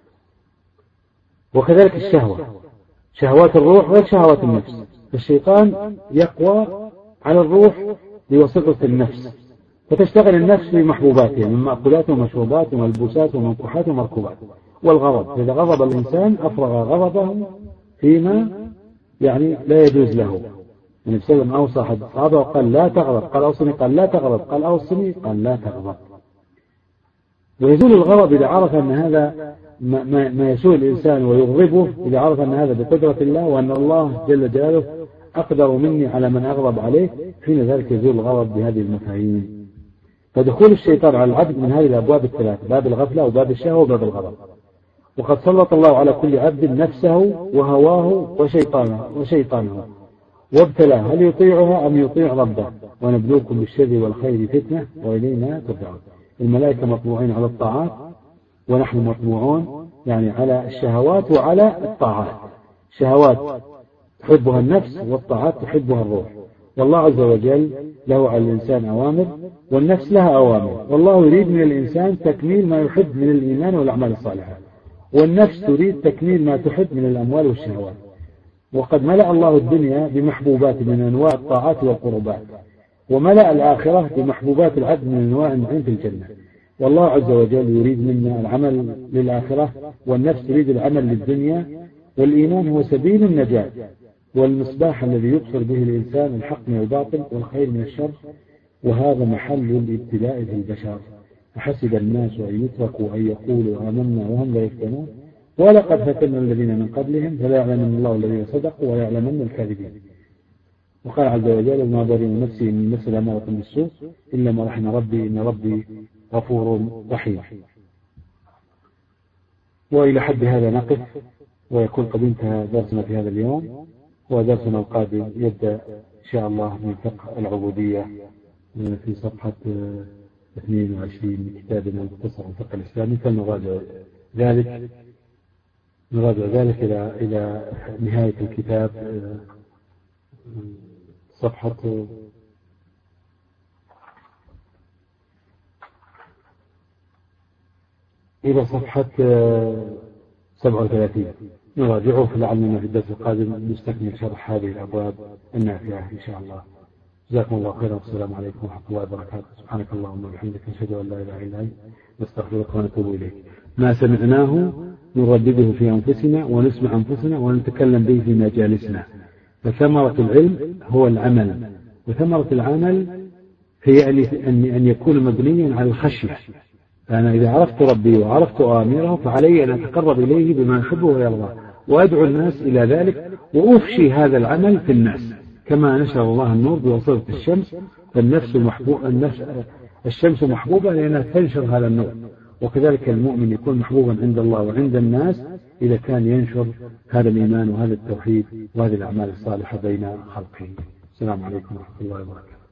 وكذلك الشهوة، شهوات الروح وشهوات النفس، فالشيطان يقوى على الروح بواسطة النفس، فتشتغل النفس في محبوباتها من مأكولات ومشروبات وملبوسات ومنكوحات ومركوبات. والغضب، إذا غضب الإنسان أفرغ غضبه فيما لا يجوز له. النبي صلى الله عليه وسلم أوصى أحد الصحابة وقال لا تغضب، قال أوصني، قال لا تغضب، قال أوصني، قال لا تغضب. ويزول الغضب إذا عرف أن هذا ما يسوء الإنسان ويغضبه، إذا عرف أن هذا بقدرة الله وأن الله جل جلاله أقدر مني على من أغضب عليه، حين ذلك يزول الغضب بهذه المفاهيم. فدخول الشيطان على العبد من هذه الأبواب الثلاث، باب الغفلة وباب الشهوة وباب الغضب. وقد سلط الله على كل عبد نفسه وهواه وشيطانه وابتلاه هل يطيعها أم يطيع ربه، ونبلوكم بالشر والخير فتنة وإلينا ترجعون. الملائكة مطبوعين على الطاعات ونحن مطبوعون يعني على الشهوات وعلى الطاعات. شهوات تحبها النفس والطاعات تحبها الروح. والله عز وجل له على الإنسان أوامر والنفس لها أوامر، والله يريد من الإنسان تكميل ما يحب من الإيمان والأعمال الصالحة، والنفس تريد تكميل ما تحب من الأموال والشهوات. وقد ملأ الله الدنيا بمحبوبات من أنواع الطاعات والقربات، وملأ الآخرة بمحبوبات العبد من أنواع النعيم في الجنة. والله عز وجل يريد منا العمل للآخرة، والنفس تريد العمل للدنيا. والإيمان هو سبيل النجاة والمصباح الذي يبصر به الإنسان الحق من الباطل والخير من الشر، وهذا محل الابتلاء للبشر. أحسب الناس أن يتركوا أن يقولوا آمنا وهم لا يفتنون ولقد فتنا الذين من قبلهم فلا يعلمن الله الذين صدقوا ولا يعلمن الكاذبين. وقال عز وجل وما ظلم نفسي من نفس الأمارة بالسوء إلا ما رحم ربي إن ربي غفور رحيم. وإلى حد هذا نقف، ويكون قد انتهى درسنا في هذا اليوم. ودرسنا القادم يبدأ إن شاء الله من فقه العبودية في صفحة 22 من كتابنا المختصر الفقه الإسلامي. فلنراجع ذلك إلى نهاية الكتاب، صفحة إلى صفحة 37 نراجعه، فلعلنا في الدرس القادم نستكمل شرح هذه الأبواب النافعة إن شاء الله. جزاكم الله خيرا، والسلام عليكم ورحمة الله وبركاته. سبحانك اللهم وبحمدك نشهد أن لا إله إلا أنت نستغفرك ونتوب إليك. ما سمعناه نردده في أنفسنا ونسمع أنفسنا ونتكلم به في مجالسنا. فثمرة العلم هو العمل، وثمرة العمل هي أن يكون مبنيا على الخشية. فأنا إذا عرفت ربي وعرفت آمره فعلي أن أتقرب إليه بما يحبه ويرضاه، وأدعو الناس إلى ذلك، وأفشي هذا العمل في الناس كما نشر الله النور بواسطة الشمس. فالنفس الشمس محبوبة لأنها تنشر هذا النور، وكذلك المؤمن يكون محبوبا عند الله وعند الناس إذا كان ينشر هذا الإيمان وهذا التوحيد وهذه الأعمال الصالحة بين خلقه. السلام عليكم ورحمة الله وبركاته.